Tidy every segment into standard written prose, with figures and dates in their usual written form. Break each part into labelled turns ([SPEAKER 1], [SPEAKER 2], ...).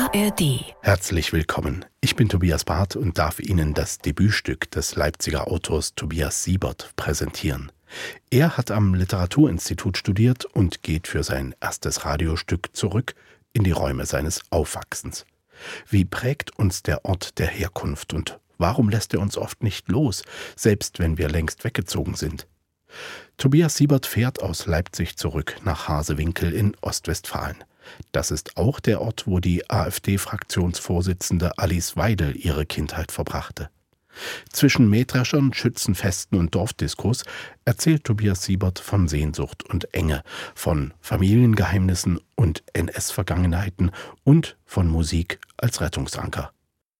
[SPEAKER 1] ARD.
[SPEAKER 2] Herzlich willkommen. Ich bin Tobias Barth und darf Ihnen das Debütstück des Leipziger Autors Tobias Siebert präsentieren. Er hat am Literaturinstitut studiert und geht für sein erstes Radiostück zurück in die Räume seines Aufwachsens. Wie prägt uns der Ort der Herkunft und warum lässt er uns oft nicht los, selbst wenn wir längst weggezogen sind? Tobias Siebert fährt aus Leipzig zurück nach Harsewinkel in Ostwestfalen. Das ist auch der Ort, wo die AfD-Fraktionsvorsitzende Alice Weidel ihre Kindheit verbrachte. Zwischen Mähdreschern, Schützenfesten und Dorfdiskos erzählt Tobias Siebert von Sehnsucht und Enge, von Familiengeheimnissen und NS-Vergangenheiten und von Musik als Rettungsanker.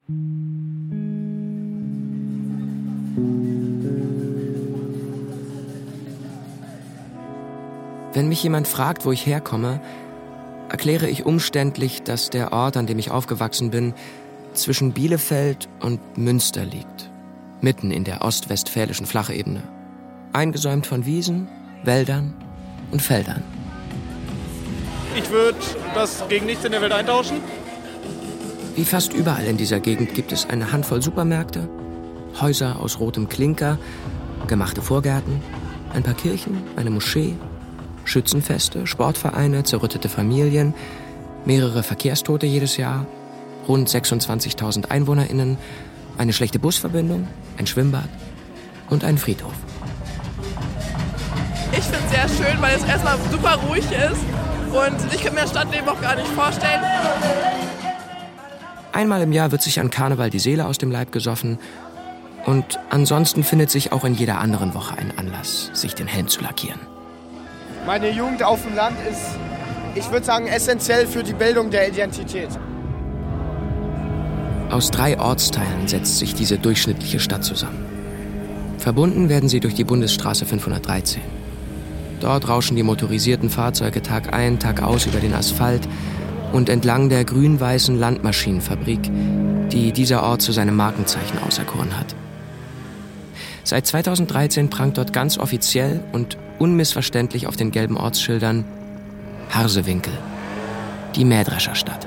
[SPEAKER 3] Wenn mich jemand fragt, wo ich herkomme, erkläre ich umständlich, dass der Ort, an dem ich aufgewachsen bin, zwischen Bielefeld und Münster liegt. Mitten in der ostwestfälischen Flachebene. Eingesäumt von Wiesen, Wäldern und Feldern.
[SPEAKER 4] Ich würde das gegen nichts in der Welt eintauschen.
[SPEAKER 3] Wie fast überall in dieser Gegend gibt es eine Handvoll Supermärkte, Häuser aus rotem Klinker, gemachte Vorgärten, ein paar Kirchen, eine Moschee, Schützenfeste, Sportvereine, zerrüttete Familien, mehrere Verkehrstote jedes Jahr, rund 26.000 EinwohnerInnen, eine schlechte Busverbindung, ein Schwimmbad und einen Friedhof.
[SPEAKER 5] Ich finde es sehr schön, weil es erstmal super ruhig ist und ich kann mir das Stadtleben auch gar nicht vorstellen.
[SPEAKER 3] Einmal im Jahr wird sich an Karneval die Seele aus dem Leib gesoffen und ansonsten findet sich auch in jeder anderen Woche ein Anlass, sich den Helm zu lackieren.
[SPEAKER 6] Meine Jugend auf dem Land ist, ich würde sagen, essentiell für die Bildung der Identität.
[SPEAKER 3] Aus 3 Ortsteilen setzt sich diese durchschnittliche Stadt zusammen. Verbunden werden sie durch die Bundesstraße 513. Dort rauschen die motorisierten Fahrzeuge Tag ein, Tag aus über den Asphalt und entlang der grün-weißen Landmaschinenfabrik, die dieser Ort zu seinem Markenzeichen auserkoren hat. Seit 2013 prangt dort ganz offiziell und unmissverständlich auf den gelben Ortsschildern Harsewinkel, die Mähdrescherstadt.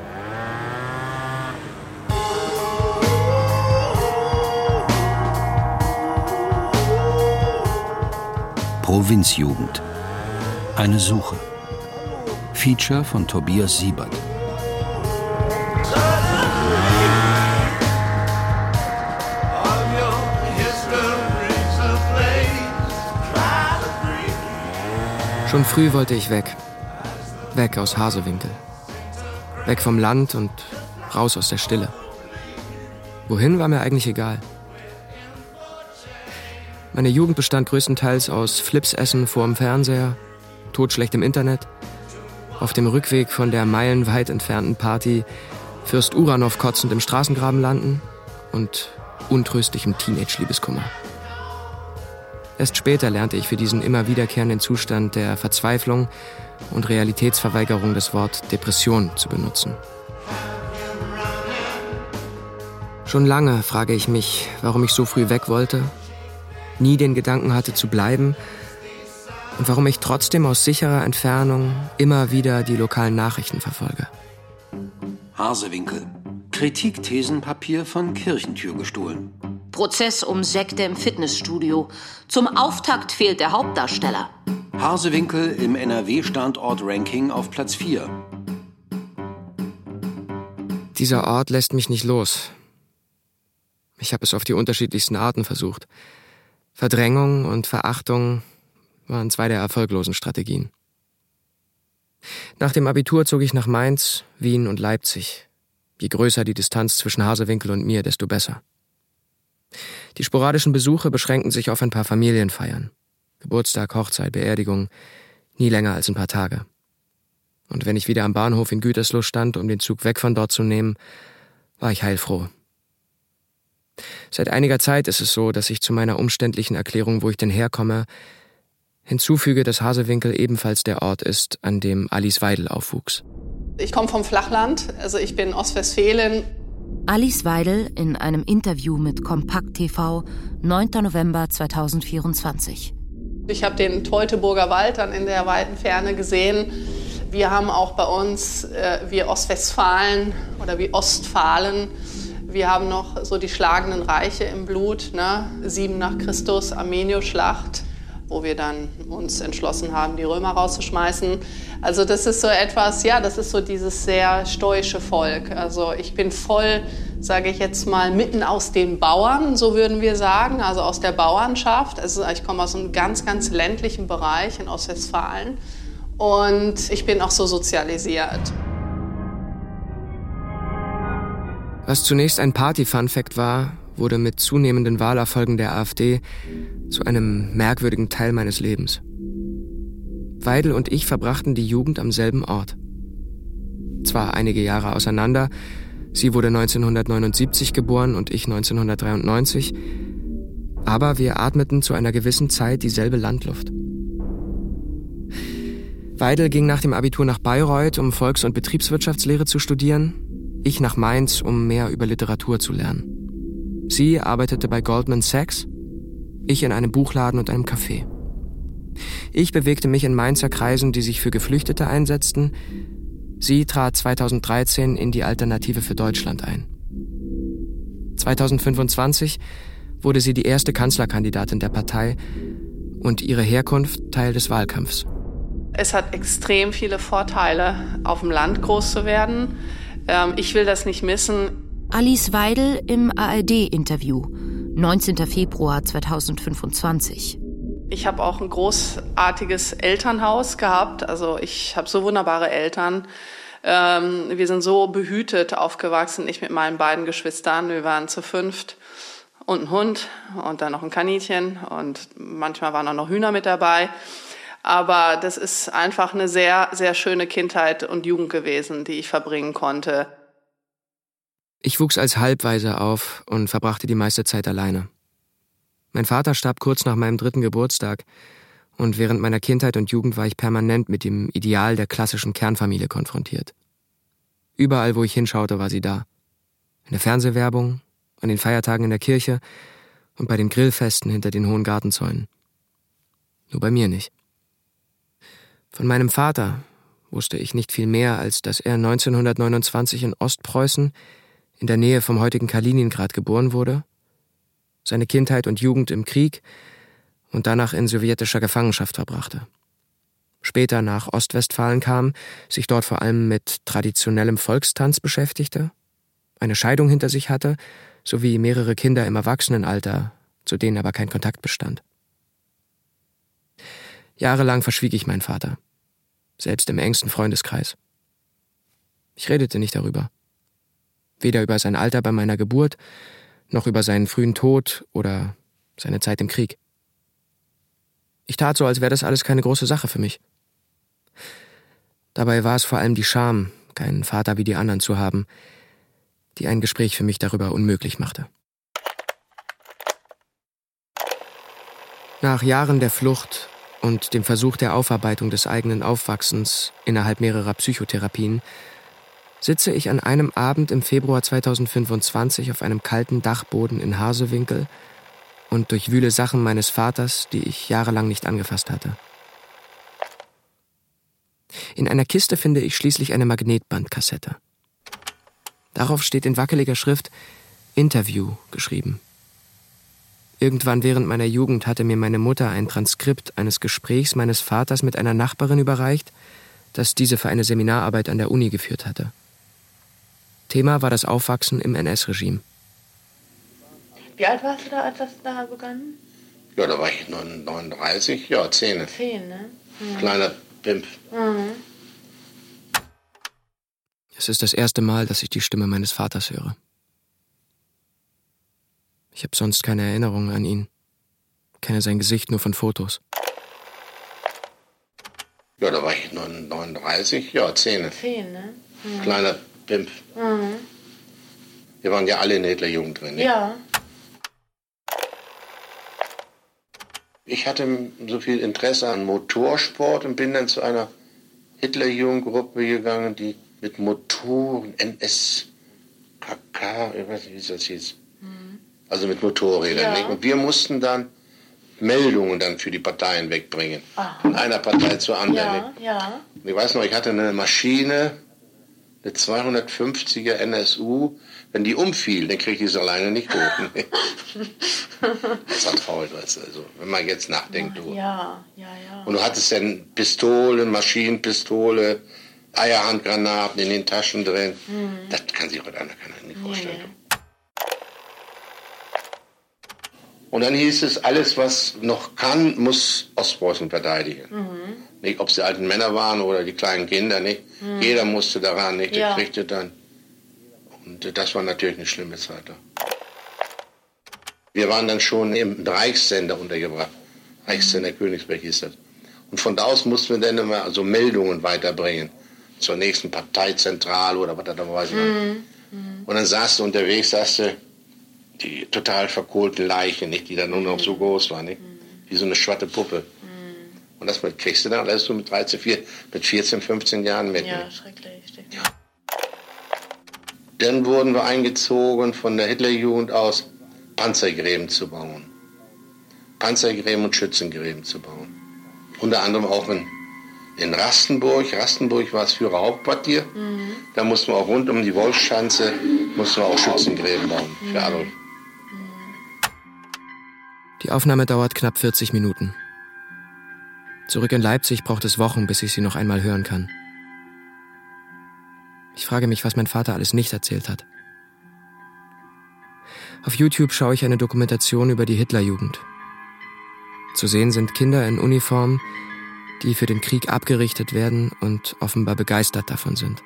[SPEAKER 7] Provinzjugend. Eine Suche. Feature von Tobias Siebert.
[SPEAKER 3] Schon früh wollte ich weg. Weg aus Harsewinkel. Weg vom Land und raus aus der Stille. Wohin war mir eigentlich egal. Meine Jugend bestand größtenteils aus Flipsessen vorm Fernseher, totschlechtem Internet, auf dem Rückweg von der meilenweit entfernten Party Fürst Uranov kotzend im Straßengraben landen und untröstlichem Teenage-Liebeskummer. Erst später lernte ich für diesen immer wiederkehrenden Zustand der Verzweiflung und Realitätsverweigerung das Wort Depression zu benutzen. Schon lange frage ich mich, warum ich so früh weg wollte, nie den Gedanken hatte zu bleiben und warum ich trotzdem aus sicherer Entfernung immer wieder die lokalen Nachrichten verfolge.
[SPEAKER 7] Harsewinkel. Kritikthesenpapier von Kirchentür gestohlen.
[SPEAKER 8] Prozess um Sekte im Fitnessstudio. Zum Auftakt fehlt der Hauptdarsteller.
[SPEAKER 7] Harsewinkel im NRW-Standort-Ranking auf Platz 4.
[SPEAKER 3] Dieser Ort lässt mich nicht los. Ich habe es auf die unterschiedlichsten Arten versucht. Verdrängung und Verachtung waren 2 der erfolglosen Strategien. Nach dem Abitur zog ich nach Mainz, Wien und Leipzig. Je größer die Distanz zwischen Harsewinkel und mir, desto besser. Die sporadischen Besuche beschränken sich auf ein paar Familienfeiern. Geburtstag, Hochzeit, Beerdigung, nie länger als ein paar Tage. Und wenn ich wieder am Bahnhof in Gütersloh stand, um den Zug weg von dort zu nehmen, war ich heilfroh. Seit einiger Zeit ist es so, dass ich zu meiner umständlichen Erklärung, wo ich denn herkomme, hinzufüge, dass Harsewinkel ebenfalls der Ort ist, an dem Alice Weidel aufwuchs.
[SPEAKER 5] Ich komme vom Flachland, also ich bin Ostwestfälen.
[SPEAKER 1] Alice Weidel in einem Interview mit Kompakt TV, 9. November 2024.
[SPEAKER 5] Ich habe den Teutoburger Wald dann in der weiten Ferne gesehen.
[SPEAKER 9] Wir haben auch bei uns, wir Ostwestfalen oder wie Ostfalen, wir haben noch so die schlagenden Reiche im Blut, ne? 7 nach Christus, Armenio-Schlacht, wo wir dann uns entschlossen haben, die Römer rauszuschmeißen. Also das ist so etwas, ja, das ist so dieses sehr stoische Volk. Also ich bin voll, sage ich jetzt mal, mitten aus den Bauern, so würden wir sagen, also aus der Bauernschaft. Also ich komme aus einem ganz, ganz ländlichen Bereich in Ostwestfalen und ich bin auch so sozialisiert.
[SPEAKER 3] Was zunächst ein Party-Fun-Fact war, wurde mit zunehmenden Wahlerfolgen der AfD zu einem merkwürdigen Teil meines Lebens. Weidel und ich verbrachten die Jugend am selben Ort. Zwar einige Jahre auseinander, sie wurde 1979 geboren und ich 1993, aber wir atmeten zu einer gewissen Zeit dieselbe Landluft. Weidel ging nach dem Abitur nach Bayreuth, um Volks- und Betriebswirtschaftslehre zu studieren, ich nach Mainz, um mehr über Literatur zu lernen. Sie arbeitete bei Goldman Sachs, ich in einem Buchladen und einem Café. Ich bewegte mich in Mainzer Kreisen, die sich für Geflüchtete einsetzten. Sie trat 2013 in die Alternative für Deutschland ein. 2025 wurde sie die erste Kanzlerkandidatin der Partei und ihre Herkunft Teil des Wahlkampfs.
[SPEAKER 9] Es hat extrem viele Vorteile, auf dem Land groß zu werden. Ich will das nicht missen.
[SPEAKER 1] Alice Weidel im ARD-Interview, 19. Februar 2025.
[SPEAKER 9] Ich habe auch ein großartiges Elternhaus gehabt. Also ich habe so wunderbare Eltern. Wir sind so behütet aufgewachsen, ich mit meinen beiden Geschwistern. Wir waren zu 5 und ein Hund und dann noch ein Kaninchen und manchmal waren auch noch Hühner mit dabei. Aber das ist einfach eine sehr, sehr schöne Kindheit und Jugend gewesen, die ich verbringen konnte.
[SPEAKER 3] Ich wuchs als Halbwaise auf und verbrachte die meiste Zeit alleine. Mein Vater starb kurz nach meinem 3. Geburtstag und während meiner Kindheit und Jugend war ich permanent mit dem Ideal der klassischen Kernfamilie konfrontiert. Überall, wo ich hinschaute, war sie da. In der Fernsehwerbung, an den Feiertagen in der Kirche und bei den Grillfesten hinter den hohen Gartenzäunen. Nur bei mir nicht. Von meinem Vater wusste ich nicht viel mehr, als dass er 1929 in Ostpreußen, in der Nähe vom heutigen Kaliningrad, geboren wurde, seine Kindheit und Jugend im Krieg und danach in sowjetischer Gefangenschaft verbrachte. Später nach Ostwestfalen kam, sich dort vor allem mit traditionellem Volkstanz beschäftigte, eine Scheidung hinter sich hatte, sowie mehrere Kinder im Erwachsenenalter, zu denen aber kein Kontakt bestand. Jahrelang verschwieg ich meinen Vater, selbst im engsten Freundeskreis. Ich redete nicht darüber. Weder über sein Alter bei meiner Geburt, noch über seinen frühen Tod oder seine Zeit im Krieg. Ich tat so, als wäre das alles keine große Sache für mich. Dabei war es vor allem die Scham, keinen Vater wie die anderen zu haben, die ein Gespräch für mich darüber unmöglich machte. Nach Jahren der Flucht und dem Versuch der Aufarbeitung des eigenen Aufwachsens innerhalb mehrerer Psychotherapien sitze ich an einem Abend im Februar 2025 auf einem kalten Dachboden in Harsewinkel und durchwühle Sachen meines Vaters, die ich jahrelang nicht angefasst hatte. In einer Kiste finde ich schließlich eine Magnetbandkassette. Darauf steht in wackeliger Schrift Interview geschrieben. Irgendwann während meiner Jugend hatte mir meine Mutter ein Transkript eines Gesprächs meines Vaters mit einer Nachbarin überreicht, das diese für eine Seminararbeit an der Uni geführt hatte. Thema war das Aufwachsen im NS-Regime.
[SPEAKER 10] Wie alt warst du da, als das da begann?
[SPEAKER 11] Ja, da war ich 39, ja, 10.
[SPEAKER 10] 10, ne? Mhm.
[SPEAKER 11] Kleiner Pimp.
[SPEAKER 10] Mhm.
[SPEAKER 3] Es ist das erste Mal, dass ich die Stimme meines Vaters höre. Ich habe sonst keine Erinnerungen an ihn. Kenne sein Gesicht nur von Fotos.
[SPEAKER 11] Ja, da war ich 39, ja, 10.
[SPEAKER 10] 10, ne? Mhm.
[SPEAKER 11] Kleiner Pimp.
[SPEAKER 10] Mhm.
[SPEAKER 11] Wir waren ja alle in der Hitlerjugend drin. Ne?
[SPEAKER 10] Ja.
[SPEAKER 11] Ich hatte so viel Interesse an Motorsport und bin dann zu einer Hitlerjugendgruppe gegangen, die mit Motoren, NSKK, ich weiß nicht, wie das hieß. Also mit Motorrädern.
[SPEAKER 10] Ja.
[SPEAKER 11] Nicht? Und wir mussten dann Meldungen dann für die Parteien wegbringen.
[SPEAKER 10] Aha.
[SPEAKER 11] Von einer Partei zur anderen.
[SPEAKER 10] Ja, ja.
[SPEAKER 11] Ich weiß noch, ich hatte eine Maschine, eine 250er NSU. Wenn die umfiel, dann krieg ich sie alleine nicht hoch. Das war traurig, weißt du, also, wenn man jetzt nachdenkt. Du.
[SPEAKER 10] Ja.
[SPEAKER 11] Und du hattest dann Pistolen, Maschinenpistole, Eierhandgranaten in den Taschen drin. Das kann sich heute einer nicht vorstellen. Nee. Und dann hieß es, alles, was noch kann, muss Ostpreußen verteidigen. Nicht, ob es die alten Männer waren oder die kleinen Kinder, nicht. Jeder musste daran, nicht. Der kriegte dann. Und das war natürlich eine schlimme Zeit. Wir waren dann schon im Reichssender untergebracht. Reichssender Königsberg hieß das. Und von da aus mussten wir dann immer also Meldungen weiterbringen. Zur nächsten Parteizentrale oder was da weiß ich nicht. Und dann saß du unterwegs, die total verkohlten Leichen, nicht, die dann nur noch so groß waren, nicht? Wie so eine schwatte Puppe. Und das kriegst du dann alles so mit 14, 15 Jahren mit.
[SPEAKER 10] Ja, schrecklich.
[SPEAKER 11] Ja. Dann wurden wir eingezogen von der Hitlerjugend aus, Panzergräben zu bauen. Panzergräben und Schützengräben zu bauen. Unter anderem auch in Rastenburg. Rastenburg war das Führerhauptquartier. Da mussten wir auch rund um die Wolfschanze auch Schützengräben bauen für Adolf.
[SPEAKER 3] Die Aufnahme dauert knapp 40 Minuten. Zurück in Leipzig braucht es Wochen, bis ich sie noch einmal hören kann. Ich frage mich, was mein Vater alles nicht erzählt hat. Auf YouTube schaue ich eine Dokumentation über die Hitlerjugend. Zu sehen sind Kinder in Uniform, die für den Krieg abgerichtet werden und offenbar begeistert davon sind.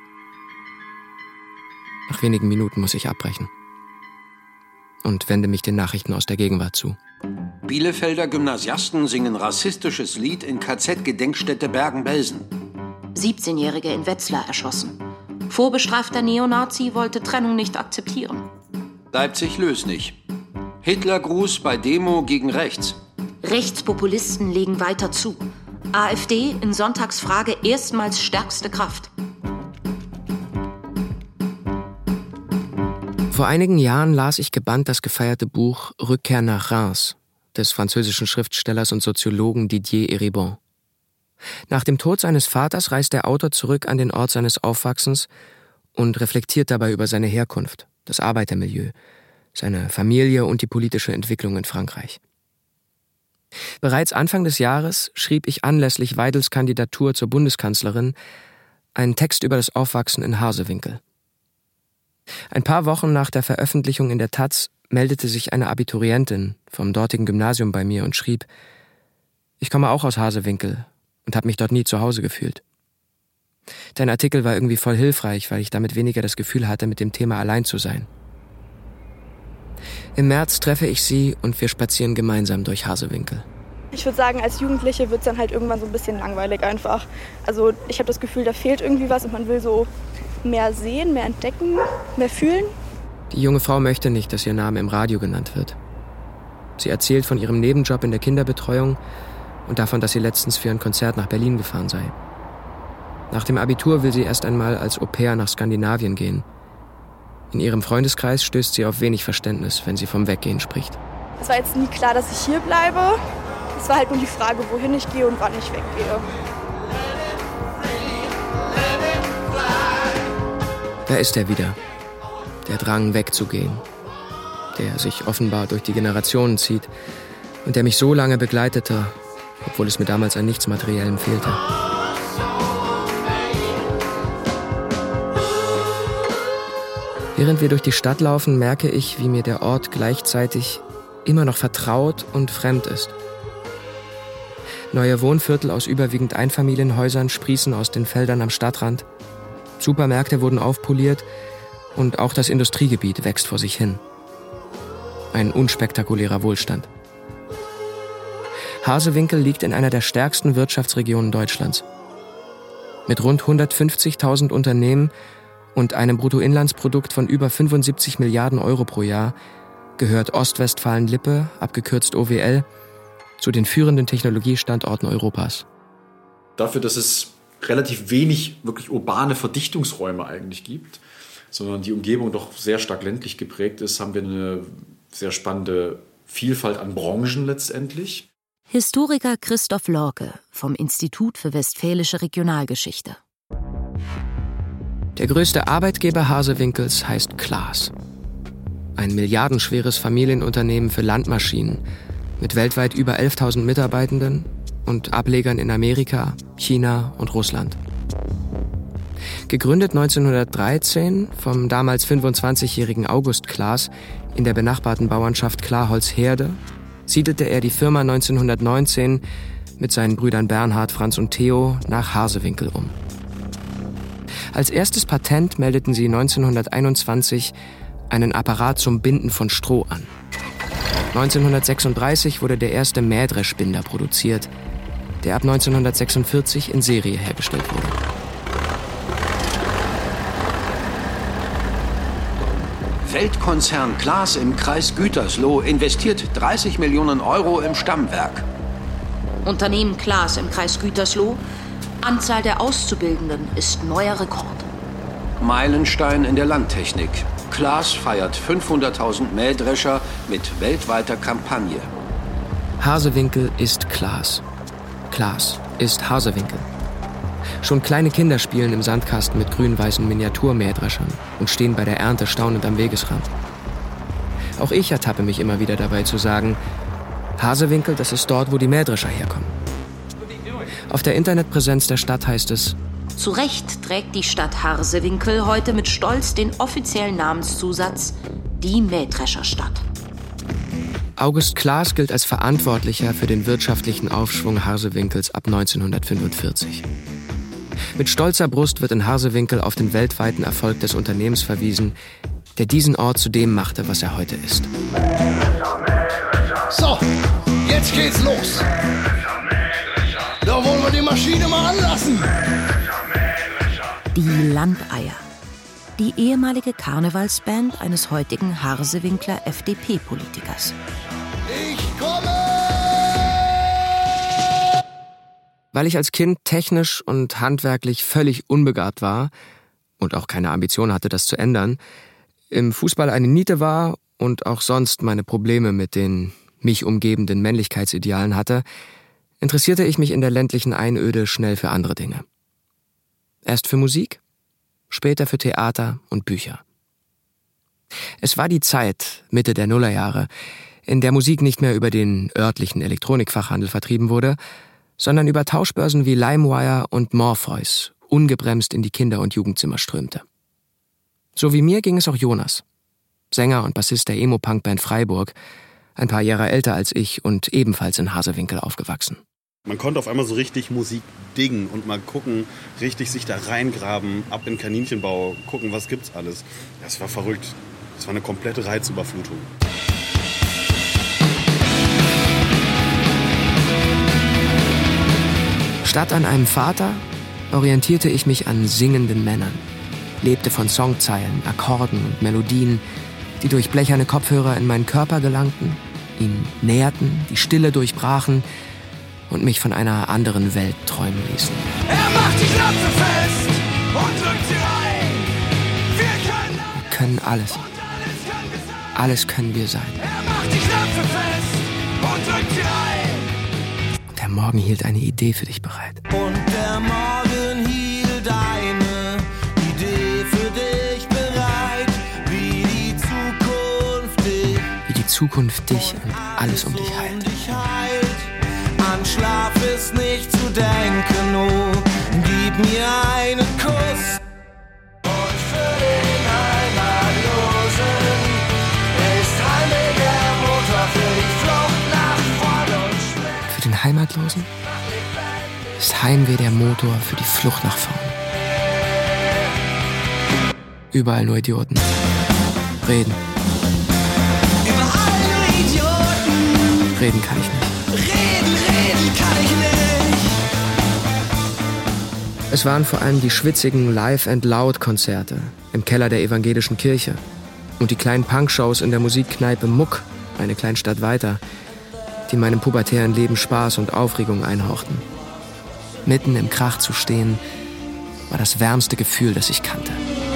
[SPEAKER 3] Nach wenigen Minuten muss ich abbrechen und wende mich den Nachrichten aus der Gegenwart zu.
[SPEAKER 7] Bielefelder Gymnasiasten singen rassistisches Lied in KZ-Gedenkstätte Bergen-Belsen.
[SPEAKER 8] 17-Jährige in Wetzlar erschossen. Vorbestrafter Neonazi wollte Trennung nicht akzeptieren.
[SPEAKER 7] Leipzig-Lößnich. Hitlergruß bei Demo gegen rechts.
[SPEAKER 8] Rechtspopulisten legen weiter zu. AfD in Sonntagsfrage erstmals stärkste Kraft.
[SPEAKER 3] Vor einigen Jahren las ich gebannt das gefeierte Buch Rückkehr nach Reims des französischen Schriftstellers und Soziologen Didier Eribon. Nach dem Tod seines Vaters reist der Autor zurück an den Ort seines Aufwachsens und reflektiert dabei über seine Herkunft, das Arbeitermilieu, seine Familie und die politische Entwicklung in Frankreich. Bereits Anfang des Jahres schrieb ich anlässlich Weidels Kandidatur zur Bundeskanzlerin einen Text über das Aufwachsen in Harsewinkel. Ein paar Wochen nach der Veröffentlichung in der Taz meldete sich eine Abiturientin vom dortigen Gymnasium bei mir und schrieb: Ich komme auch aus Harsewinkel und habe mich dort nie zu Hause gefühlt. Dein Artikel war irgendwie voll hilfreich, weil ich damit weniger das Gefühl hatte, mit dem Thema allein zu sein. Im März treffe ich sie und wir spazieren gemeinsam durch Harsewinkel.
[SPEAKER 12] Ich würde sagen, als Jugendliche wird es dann halt irgendwann so ein bisschen langweilig einfach. Also ich habe das Gefühl, da fehlt irgendwie was und man will so mehr sehen, mehr entdecken, mehr fühlen.
[SPEAKER 3] Die junge Frau möchte nicht, dass ihr Name im Radio genannt wird. Sie erzählt von ihrem Nebenjob in der Kinderbetreuung und davon, dass sie letztens für ein Konzert nach Berlin gefahren sei. Nach dem Abitur will sie erst einmal als Au-pair nach Skandinavien gehen. In ihrem Freundeskreis stößt sie auf wenig Verständnis, wenn sie vom Weggehen spricht.
[SPEAKER 12] Es war jetzt nie klar, dass ich hier bleibe. Es war halt nur die Frage, wohin ich gehe und wann ich weggehe.
[SPEAKER 3] Da ist er wieder. Der Drang, wegzugehen. Der sich offenbar durch die Generationen zieht und der mich so lange begleitete, obwohl es mir damals an nichts Materiellem fehlte. Während wir durch die Stadt laufen, merke ich, wie mir der Ort gleichzeitig immer noch vertraut und fremd ist. Neue Wohnviertel aus überwiegend Einfamilienhäusern sprießen aus den Feldern am Stadtrand. Supermärkte wurden aufpoliert und auch das Industriegebiet wächst vor sich hin. Ein unspektakulärer Wohlstand. Harsewinkel liegt in einer der stärksten Wirtschaftsregionen Deutschlands. Mit rund 150.000 Unternehmen und einem Bruttoinlandsprodukt von über 75 Milliarden Euro pro Jahr gehört Ostwestfalen-Lippe, abgekürzt OWL, zu den führenden Technologiestandorten Europas.
[SPEAKER 13] Dafür, dass es relativ wenig wirklich urbane Verdichtungsräume eigentlich gibt, sondern die Umgebung doch sehr stark ländlich geprägt ist, haben wir eine sehr spannende Vielfalt an Branchen letztendlich.
[SPEAKER 1] Historiker Christoph Lorke vom Institut für Westfälische Regionalgeschichte.
[SPEAKER 3] Der größte Arbeitgeber Hasewinkels heißt Claas. Ein milliardenschweres Familienunternehmen für Landmaschinen mit weltweit über 11.000 Mitarbeitenden und Ablegern in Amerika, China und Russland. Gegründet 1913 vom damals 25-jährigen August Claas in der benachbarten Bauernschaft Klarholz-Herde, siedelte er die Firma 1919 mit seinen Brüdern Bernhard, Franz und Theo nach Harsewinkel um. Als erstes Patent meldeten sie 1921 einen Apparat zum Binden von Stroh an. 1936 wurde der erste Mähdreschbinder produziert, der ab 1946 in Serie hergestellt wurde.
[SPEAKER 7] Weltkonzern Claas im Kreis Gütersloh investiert 30 Millionen Euro im Stammwerk.
[SPEAKER 8] Unternehmen Claas im Kreis Gütersloh. Anzahl der Auszubildenden ist neuer Rekord.
[SPEAKER 7] Meilenstein in der Landtechnik. Claas feiert 500.000 Mähdrescher mit weltweiter Kampagne.
[SPEAKER 3] Harsewinkel ist Claas. Claas ist Harsewinkel. Schon kleine Kinder spielen im Sandkasten mit grün-weißen Miniaturmähdreschern und stehen bei der Ernte staunend am Wegesrand. Auch ich ertappe mich immer wieder dabei zu sagen, Harsewinkel, das ist dort, wo die Mähdrescher herkommen. Auf der Internetpräsenz der Stadt heißt es:
[SPEAKER 8] Zu Recht trägt die Stadt Harsewinkel heute mit Stolz den offiziellen Namenszusatz Die Mähdrescherstadt.
[SPEAKER 3] August Claas gilt als Verantwortlicher für den wirtschaftlichen Aufschwung Harsewinkels ab 1945. Mit stolzer Brust wird in Harsewinkel auf den weltweiten Erfolg des Unternehmens verwiesen, der diesen Ort zu dem machte, was er heute ist.
[SPEAKER 14] So, jetzt geht's los. Da wollen wir die Maschine mal anlassen.
[SPEAKER 1] Die Landeier. Die ehemalige Karnevalsband eines heutigen Harsewinkler FDP-Politikers.
[SPEAKER 14] Ich komme!
[SPEAKER 3] Weil ich als Kind technisch und handwerklich völlig unbegabt war und auch keine Ambition hatte, das zu ändern, im Fußball eine Niete war und auch sonst meine Probleme mit den mich umgebenden Männlichkeitsidealen hatte, interessierte ich mich in der ländlichen Einöde schnell für andere Dinge. Erst für Musik, später für Theater und Bücher. Es war die Zeit, Mitte der Nullerjahre, in der Musik nicht mehr über den örtlichen Elektronikfachhandel vertrieben wurde, sondern über Tauschbörsen wie LimeWire und Morpheus ungebremst in die Kinder- und Jugendzimmer strömte. So wie mir ging es auch Jonas, Sänger und Bassist der Emo-Punk-Band Freiburg, ein paar Jahre älter als ich und ebenfalls in Harsewinkel aufgewachsen.
[SPEAKER 15] Man konnte auf einmal so richtig Musik dingen und mal gucken, richtig sich da reingraben, ab in Kaninchenbau, gucken, was gibt's alles. Das war verrückt. Das war eine komplette Reizüberflutung.
[SPEAKER 3] Statt an einem Vater orientierte ich mich an singenden Männern, lebte von Songzeilen, Akkorden und Melodien, die durch blecherne Kopfhörer in meinen Körper gelangten, ihn näherten, die Stille durchbrachen und mich von einer anderen Welt träumen ließen.
[SPEAKER 14] Er macht die Klappe fest und drückt sie rein.
[SPEAKER 3] Wir können alles. Alles können wir sein.
[SPEAKER 14] Er macht die Klappe fest und drückt sie rein.
[SPEAKER 3] Der Morgen hielt eine Idee für dich bereit.
[SPEAKER 14] Und der Morgen hielt eine Idee für dich bereit, wie die Zukunft dich
[SPEAKER 3] und alles um dich heilt.
[SPEAKER 14] An Schlaf ist nicht zu denken, oh, gib mir einen Kuss. Und für den Heimatlosen ist Heimweh der Motor für die Flucht nach vorne und schwer.
[SPEAKER 3] Für den Heimatlosen ist Heimweh der Motor für die Flucht nach vorne. Überall nur Idioten. Reden.
[SPEAKER 14] Überall nur Idioten.
[SPEAKER 3] Reden kann ich nicht.
[SPEAKER 14] Reden kann ich nicht.
[SPEAKER 3] Es waren vor allem die schwitzigen Live-and-Loud-Konzerte im Keller der evangelischen Kirche und die kleinen Punkshows in der Musikkneipe Muck, eine Kleinstadt weiter, die meinem pubertären Leben Spaß und Aufregung einhauchten. Mitten im Krach zu stehen, war das wärmste Gefühl, das ich kannte.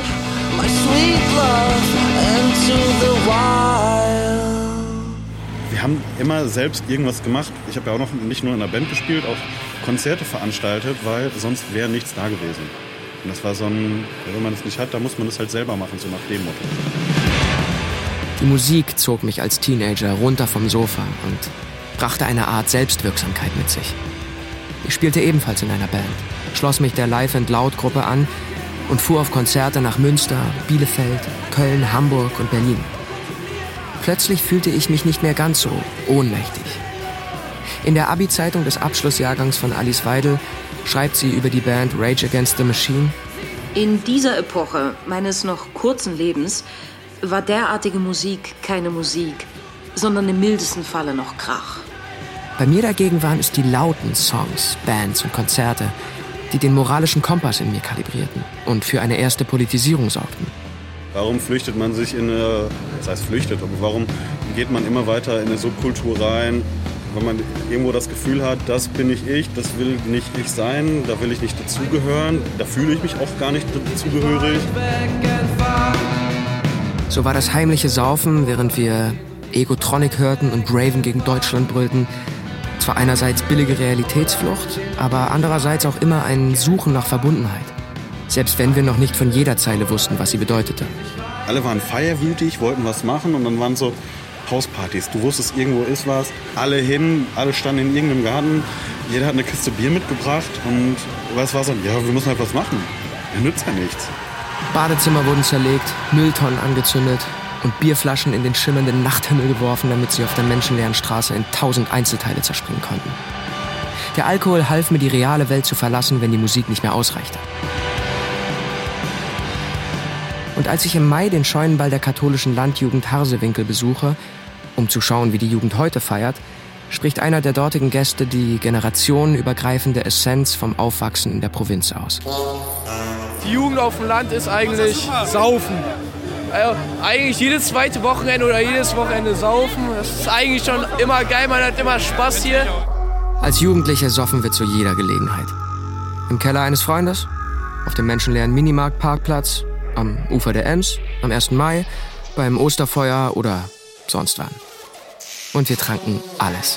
[SPEAKER 14] My sweet love into the wild.
[SPEAKER 15] Wir wir haben immer selbst irgendwas gemacht. Ich habe ja auch noch nicht nur in einer Band gespielt, auch Konzerte veranstaltet, weil sonst wäre nichts da gewesen. Und das war so ein, wenn man es nicht hat, dann muss man es halt selber machen, so nach dem Motto.
[SPEAKER 3] Die Musik zog mich als Teenager runter vom Sofa und brachte eine Art Selbstwirksamkeit mit sich. Ich spielte ebenfalls in einer Band, schloss mich der Live and Loud Gruppe an und fuhr auf Konzerte nach Münster, Bielefeld, Köln, Hamburg und Berlin. Plötzlich fühlte ich mich nicht mehr ganz so ohnmächtig. In der Abi-Zeitung des Abschlussjahrgangs von Alice Weidel schreibt sie über die Band Rage Against the Machine:
[SPEAKER 8] In dieser Epoche meines noch kurzen Lebens war derartige Musik keine Musik, sondern im mildesten Falle noch Krach.
[SPEAKER 3] Bei mir dagegen waren es die lauten Songs, Bands und Konzerte, die den moralischen Kompass in mir kalibrierten und für eine erste Politisierung sorgten.
[SPEAKER 15] Warum flüchtet man sich in eine, das heißt flüchtet, aber warum geht man immer weiter in eine Subkultur rein, wenn man irgendwo das Gefühl hat, das bin ich, das will nicht ich sein, da will ich nicht dazugehören, da fühle ich mich auch gar nicht dazugehörig.
[SPEAKER 3] So war das heimliche Saufen, während wir Egotronic hörten und Raven gegen Deutschland brüllten, zwar einerseits billige Realitätsflucht, aber andererseits auch immer ein Suchen nach Verbundenheit. Selbst wenn wir noch nicht von jeder Zeile wussten, was sie bedeutete.
[SPEAKER 15] Alle waren feierwütig, wollten was machen und dann waren so Hauspartys. Du wusstest, irgendwo ist was. Alle hin, alle standen in irgendeinem Garten. Jeder hat eine Kiste Bier mitgebracht und was war so? Ja, wir müssen halt was machen. Das nützt ja nichts.
[SPEAKER 3] Badezimmer wurden zerlegt, Mülltonnen angezündet und Bierflaschen in den schimmernden Nachthimmel geworfen, damit sie auf der menschenleeren Straße in 1000 Einzelteile zerspringen konnten. Der Alkohol half mir, die reale Welt zu verlassen, wenn die Musik nicht mehr ausreichte. Und als ich im Mai den Scheunenball der katholischen Landjugend Harsewinkel besuche, um zu schauen, wie die Jugend heute feiert, spricht einer der dortigen Gäste die generationenübergreifende Essenz vom Aufwachsen in der Provinz aus.
[SPEAKER 16] Die Jugend auf dem Land ist eigentlich Saufen. Also eigentlich jedes zweite Wochenende oder jedes Wochenende saufen. Das ist eigentlich schon immer geil, man hat immer Spaß hier.
[SPEAKER 3] Als Jugendliche soffen wir zu jeder Gelegenheit. Im Keller eines Freundes, auf dem menschenleeren Minimarktparkplatz, am Ufer der Ems, am 1. Mai, beim Osterfeuer oder sonst wann. Und wir tranken alles.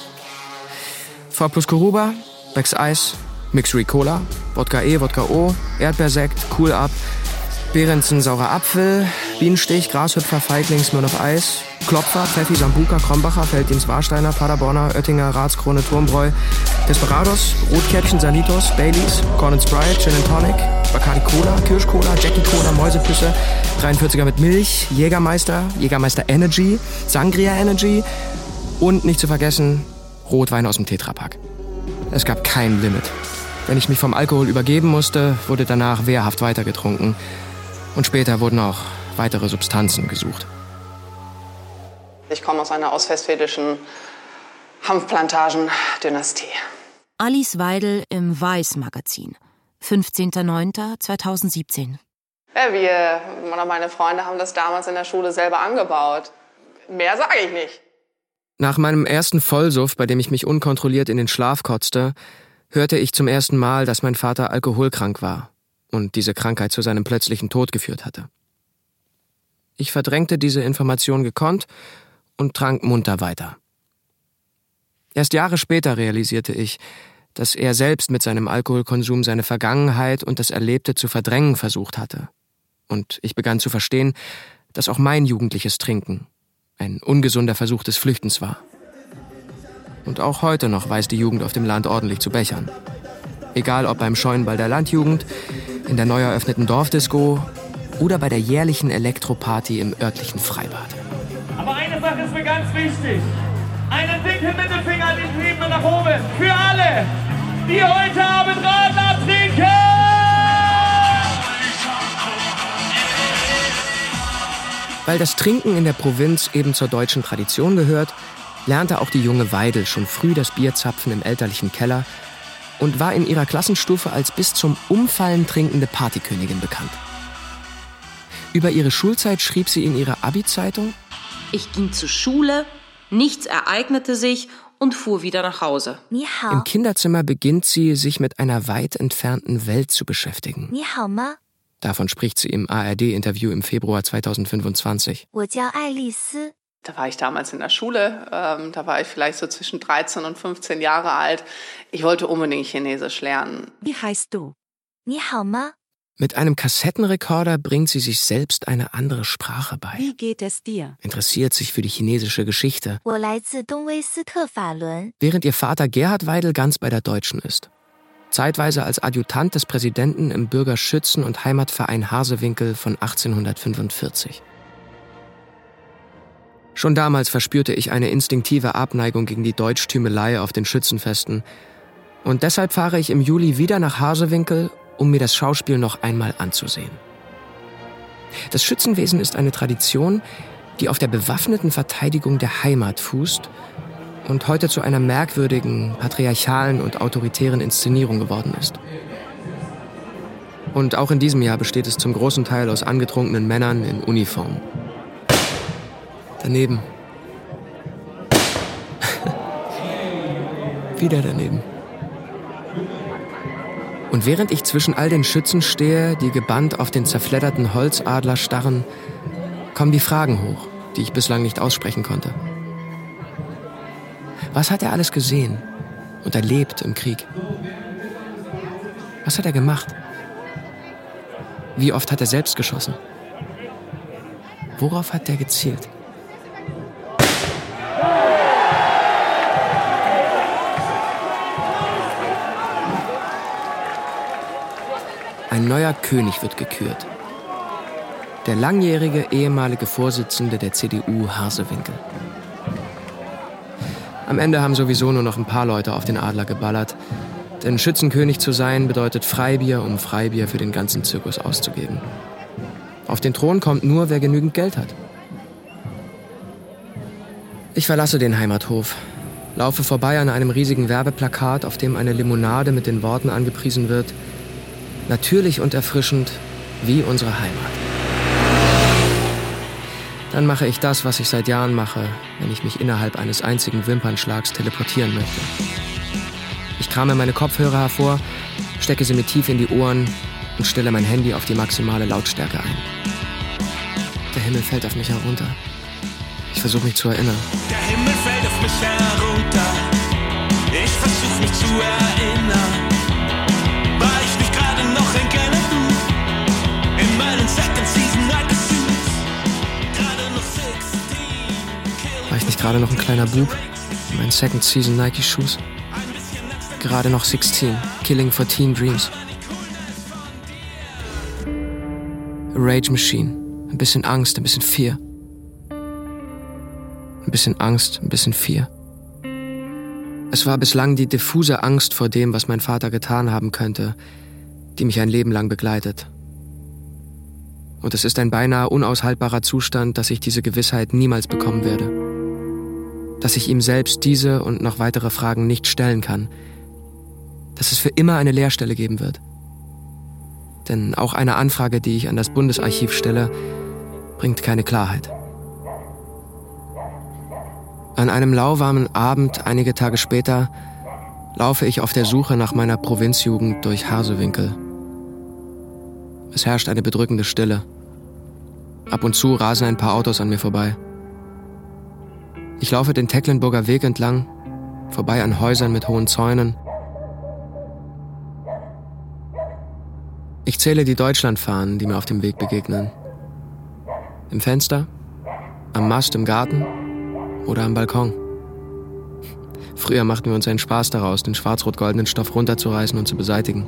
[SPEAKER 3] V plus Kuruba, Becks Eis, Mixery Cola, Wodka E, Wodka O, Erdbeersekt, Cool Up, Behrensen saurer Apfel, Bienenstich, Grashüpfer, Feigling, Smirnoff Eis, Klopfer, Pfeffi, Sambuca, Krombacher, Felddienst, Warsteiner, Paderborner, Oettinger, Ratskrone, Turmbräu, Desperados, Rotkäppchen, Sanitos, Baileys, Corn & Sprite, Gin & Tonic, Bacardi Cola, Kirschcola, Jackie Cola, Mäusepüsse, 43er mit Milch, Jägermeister, Jägermeister Energy, Sangria Energy und nicht zu vergessen Rotwein aus dem Tetrapack. Es gab kein Limit. Wenn ich mich vom Alkohol übergeben musste, wurde danach wehrhaft weitergetrunken. Und später wurden auch weitere Substanzen gesucht.
[SPEAKER 9] Ich komme aus einer ostwestfälischen Hanfplantagen-Dynastie.
[SPEAKER 1] Alice Weidel im Weiß-Magazin, 15.09.2017.
[SPEAKER 9] Ja, wir oder meine Freunde haben das damals in der Schule selber angebaut. Mehr sage ich nicht.
[SPEAKER 3] Nach meinem ersten Vollsuff, bei dem ich mich unkontrolliert in den Schlaf kotzte, hörte ich zum ersten Mal, dass mein Vater alkoholkrank war und diese Krankheit zu seinem plötzlichen Tod geführt hatte. Ich verdrängte diese Information gekonnt und trank munter weiter. Erst Jahre später realisierte ich, dass er selbst mit seinem Alkoholkonsum seine Vergangenheit und das Erlebte zu verdrängen versucht hatte. Und ich begann zu verstehen, dass auch mein jugendliches Trinken ein ungesunder Versuch des Flüchtens war. Und auch heute noch weiß die Jugend auf dem Land ordentlich zu bechern. Egal ob beim Scheunenball der Landjugend, in der neu eröffneten Dorfdisco oder bei der jährlichen Elektroparty im örtlichen Freibad.
[SPEAKER 17] Aber eine Sache ist mir ganz wichtig. Einen dicken Mittelfinger an den Trieben nach oben. Für alle, die heute Abend Radler trinken!
[SPEAKER 3] Weil das Trinken in der Provinz eben zur deutschen Tradition gehört, lernte auch die junge Weidel schon früh das Bierzapfen im elterlichen Keller und war in ihrer Klassenstufe als bis zum Umfallen trinkende Partykönigin bekannt. Über ihre Schulzeit schrieb sie in ihrer Abi-Zeitung:
[SPEAKER 8] Ich ging zur Schule, nichts ereignete sich und fuhr wieder nach Hause.
[SPEAKER 3] Im Kinderzimmer beginnt sie, sich mit einer weit entfernten Welt zu beschäftigen. Davon spricht sie im ARD-Interview im Februar 2025.
[SPEAKER 9] Da war ich damals in der Schule, da war ich vielleicht so zwischen 13 und 15 Jahre alt. Ich wollte unbedingt Chinesisch lernen.
[SPEAKER 18] Wie heißt du? Ni hao ma?
[SPEAKER 3] Mit einem Kassettenrekorder bringt sie sich selbst eine andere Sprache bei.
[SPEAKER 18] Wie geht es dir?
[SPEAKER 3] Interessiert sich für die chinesische Geschichte.
[SPEAKER 18] 我来自东威斯特法轮.
[SPEAKER 3] Während ihr Vater Gerhard Weidel ganz bei der Deutschen ist. Zeitweise als Adjutant des Präsidenten im Bürgerschützen- und Heimatverein Harsewinkel von 1845. Schon damals verspürte ich eine instinktive Abneigung gegen die Deutschtümelei auf den Schützenfesten. Und deshalb fahre ich im Juli wieder nach Harsewinkel, um mir das Schauspiel noch einmal anzusehen. Das Schützenwesen ist eine Tradition, die auf der bewaffneten Verteidigung der Heimat fußt und heute zu einer merkwürdigen, patriarchalen und autoritären Inszenierung geworden ist. Und auch in diesem Jahr besteht es zum großen Teil aus angetrunkenen Männern in Uniform. Daneben. Wieder daneben. Und während ich zwischen all den Schützen stehe, die gebannt auf den zerfledderten Holzadler starren, kommen die Fragen hoch, die ich bislang nicht aussprechen konnte. Was hat er alles gesehen und erlebt im Krieg? Was hat er gemacht? Wie oft hat er selbst geschossen? Worauf hat er gezielt? Ein neuer König wird gekürt. Der langjährige ehemalige Vorsitzende der CDU Harsewinkel. Am Ende haben sowieso nur noch ein paar Leute auf den Adler geballert. Denn Schützenkönig zu sein bedeutet Freibier, um Freibier für den ganzen Zirkus auszugeben. Auf den Thron kommt nur, wer genügend Geld hat. Ich verlasse den Heimathof, laufe vorbei an einem riesigen Werbeplakat, auf dem eine Limonade mit den Worten angepriesen wird: natürlich und erfrischend wie unsere Heimat. Dann mache ich das, was ich seit Jahren mache, wenn ich mich innerhalb eines einzigen Wimpernschlags teleportieren möchte. Ich krame meine Kopfhörer hervor, stecke sie mir tief in die Ohren und stelle mein Handy auf die maximale Lautstärke ein. Der Himmel fällt auf mich herunter. Ich versuche mich zu erinnern.
[SPEAKER 14] Der Himmel fällt auf mich herunter. Ich versuche mich zu erinnern. War ich nicht gerade noch ein kleiner Du? In meinen Second Season Nike Suits. Gerade noch 16.
[SPEAKER 3] War ich nicht gerade noch ein kleiner Bub? In meinen Second Season Nike Shoes? Gerade noch 16. Killing for Teen Dreams. A Rage Machine. Ein bisschen Angst, ein bisschen Fear. Ein bisschen Angst, ein bisschen Fear. Es war bislang die diffuse Angst vor dem, was mein Vater getan haben könnte, die mich ein Leben lang begleitet. Und es ist ein beinahe unaushaltbarer Zustand, dass ich diese Gewissheit niemals bekommen werde. Dass ich ihm selbst diese und noch weitere Fragen nicht stellen kann. Dass es für immer eine Leerstelle geben wird. Denn auch eine Anfrage, die ich an das Bundesarchiv stelle, bringt keine Klarheit. An einem lauwarmen Abend, einige Tage später, laufe ich auf der Suche nach meiner Provinzjugend durch Harsewinkel. Es herrscht eine bedrückende Stille. Ab und zu rasen ein paar Autos an mir vorbei. Ich laufe den Tecklenburger Weg entlang, vorbei an Häusern mit hohen Zäunen. Ich zähle die Deutschlandfahnen, die mir auf dem Weg begegnen. Im Fenster, am Mast im Garten oder am Balkon. Früher machten wir uns einen Spaß daraus, den schwarz-rot-goldenen Stoff runterzureißen und zu beseitigen.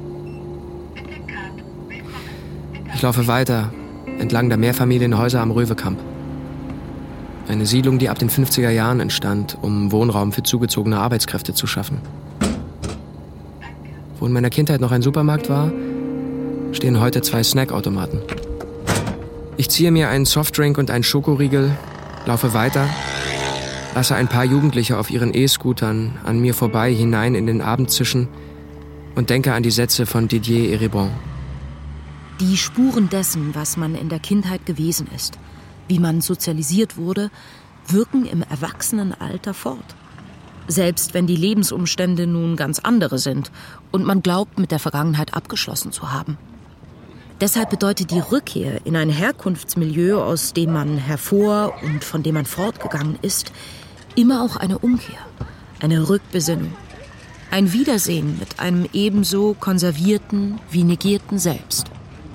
[SPEAKER 3] Ich laufe weiter, entlang der Mehrfamilienhäuser am Röwekamp. Eine Siedlung, die ab den 50er Jahren entstand, um Wohnraum für zugezogene Arbeitskräfte zu schaffen. Wo in meiner Kindheit noch ein Supermarkt war, stehen heute 2 Snackautomaten. Ich ziehe mir einen Softdrink und einen Schokoriegel, laufe weiter, lasse ein paar Jugendliche auf ihren E-Scootern an mir vorbei hinein in den Abend zischen und denke an die Sätze von Didier Eribon.
[SPEAKER 1] Die Spuren dessen, was man in der Kindheit gewesen ist, wie man sozialisiert wurde, wirken im Erwachsenenalter fort. Selbst wenn die Lebensumstände nun ganz andere sind und man glaubt, mit der Vergangenheit abgeschlossen zu haben. Deshalb bedeutet die Rückkehr in ein Herkunftsmilieu, aus dem man hervor und von dem man fortgegangen ist, immer auch eine Umkehr, eine Rückbesinnung. Ein Wiedersehen mit einem ebenso konservierten wie negierten Selbst.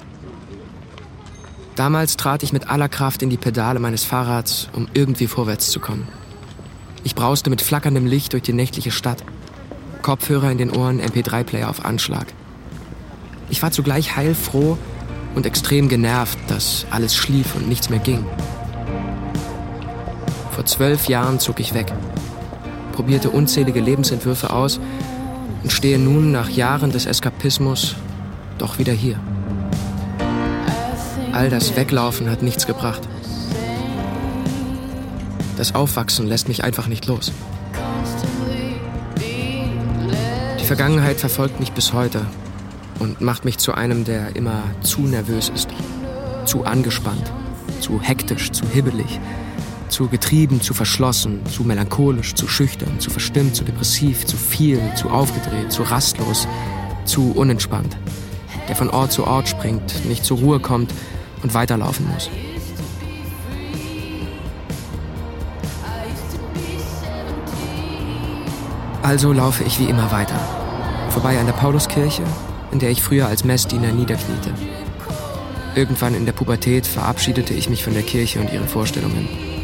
[SPEAKER 3] Damals trat ich mit aller Kraft in die Pedale meines Fahrrads, um irgendwie vorwärts zu kommen. Ich brauste mit flackerndem Licht durch die nächtliche Stadt. Kopfhörer in den Ohren, MP3-Player auf Anschlag. Ich war zugleich heilfroh und extrem genervt, dass alles schlief und nichts mehr ging. Vor 12 Jahren zog ich weg, probierte unzählige Lebensentwürfe aus und stehe nun nach Jahren des Eskapismus doch wieder hier. All das Weglaufen hat nichts gebracht. Das Aufwachsen lässt mich einfach nicht los. Die Vergangenheit verfolgt mich bis heute und macht mich zu einem, der immer zu nervös ist, zu angespannt, zu hektisch, zu hibbelig, zu getrieben, zu verschlossen, zu melancholisch, zu schüchtern, zu verstimmt, zu depressiv, zu viel, zu aufgedreht, zu rastlos, zu unentspannt, der von Ort zu Ort springt, nicht zur Ruhe kommt und weiterlaufen muss. Also laufe ich wie immer weiter, vorbei an der Pauluskirche, in der ich früher als Messdiener niederkniete. Irgendwann in der Pubertät verabschiedete ich mich von der Kirche und ihren Vorstellungen.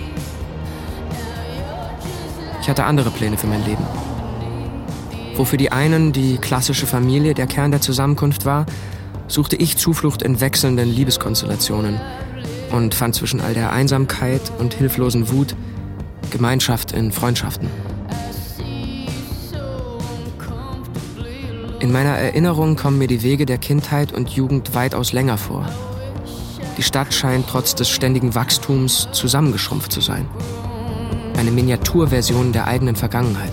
[SPEAKER 3] Ich hatte andere Pläne für mein Leben. Wo für die einen die klassische Familie der Kern der Zusammenkunft war, suchte ich Zuflucht in wechselnden Liebeskonstellationen und fand zwischen all der Einsamkeit und hilflosen Wut Gemeinschaft in Freundschaften. In meiner Erinnerung kommen mir die Wege der Kindheit und Jugend weitaus länger vor. Die Stadt scheint trotz des ständigen Wachstums zusammengeschrumpft zu sein. Eine Miniaturversion der eigenen Vergangenheit.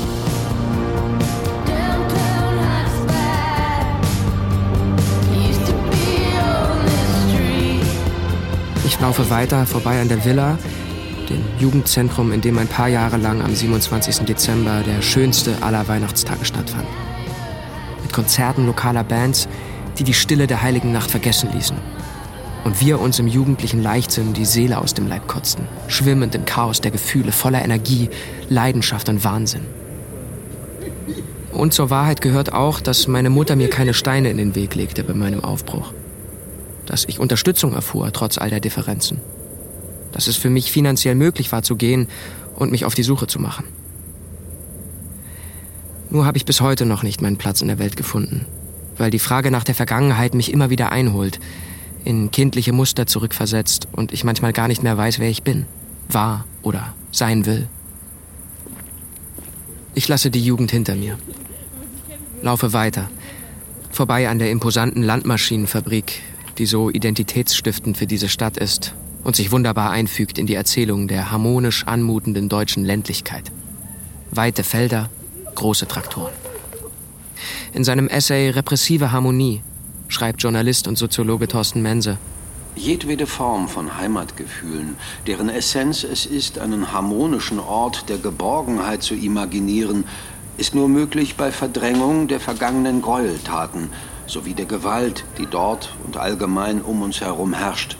[SPEAKER 3] Ich laufe weiter vorbei an der Villa, dem Jugendzentrum, in dem ein paar Jahre lang am 27. Dezember der schönste aller Weihnachtstage stattfand. Mit Konzerten lokaler Bands, die die Stille der heiligen Nacht vergessen ließen. Und wir uns im jugendlichen Leichtsinn die Seele aus dem Leib kotzten, schwimmend im Chaos der Gefühle, voller Energie, Leidenschaft und Wahnsinn. Und zur Wahrheit gehört auch, dass meine Mutter mir keine Steine in den Weg legte bei meinem Aufbruch. Dass ich Unterstützung erfuhr, trotz all der Differenzen. Dass es für mich finanziell möglich war zu gehen und mich auf die Suche zu machen. Nur habe ich bis heute noch nicht meinen Platz in der Welt gefunden, weil die Frage nach der Vergangenheit mich immer wieder einholt, in kindliche Muster zurückversetzt und ich manchmal gar nicht mehr weiß, wer ich bin, war oder sein will. Ich lasse die Jugend hinter mir. Laufe weiter, vorbei an der imposanten Landmaschinenfabrik, die so identitätsstiftend für diese Stadt ist und sich wunderbar einfügt in die Erzählung der harmonisch anmutenden deutschen Ländlichkeit. Weite Felder, große Traktoren. In seinem Essay »Repressive Harmonie« schreibt Journalist und Soziologe Thorsten Mense:
[SPEAKER 7] Jedwede Form von Heimatgefühlen, deren Essenz es ist, einen harmonischen Ort der Geborgenheit zu imaginieren, ist nur möglich bei Verdrängung der vergangenen Gräueltaten sowie der Gewalt, die dort und allgemein um uns herum herrscht.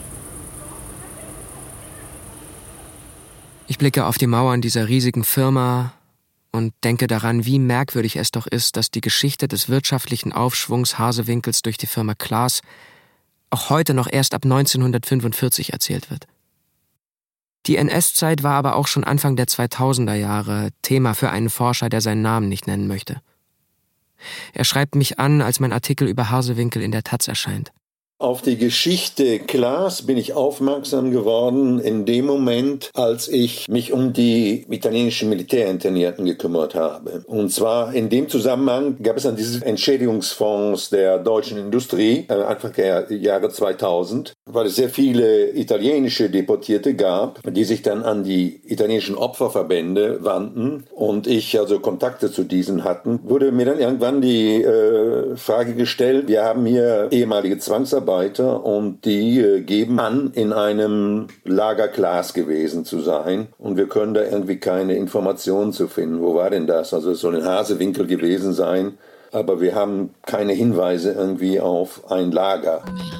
[SPEAKER 3] Ich blicke auf die Mauern dieser riesigen Firma und denke daran, wie merkwürdig es doch ist, dass die Geschichte des wirtschaftlichen Aufschwungs Hasewinkels durch die Firma Claas auch heute noch erst ab 1945 erzählt wird. Die NS-Zeit war aber auch schon Anfang der 2000er Jahre Thema für einen Forscher, der seinen Namen nicht nennen möchte. Er schreibt mich an, als mein Artikel über Hasewinkel in der Taz erscheint.
[SPEAKER 19] Auf die Geschichte Claas bin ich aufmerksam geworden in dem Moment, als ich mich um die italienischen Militärinternierten gekümmert habe. Und zwar in dem Zusammenhang gab es dann diese Entschädigungsfonds der deutschen Industrie, Anfang der Jahre 2000, weil es sehr viele italienische Deportierte gab, die sich dann an die italienischen Opferverbände wandten und ich also Kontakte zu diesen hatten, wurde mir dann irgendwann die Frage gestellt, wir haben hier ehemalige Zwangsarbeiter und die geben an, in einem Lager Claas gewesen zu sein und wir können da irgendwie keine Informationen zu finden. Wo war denn das? Also es soll in Hasewinkel gewesen sein. aber wir haben keine Hinweise irgendwie auf ein Lager.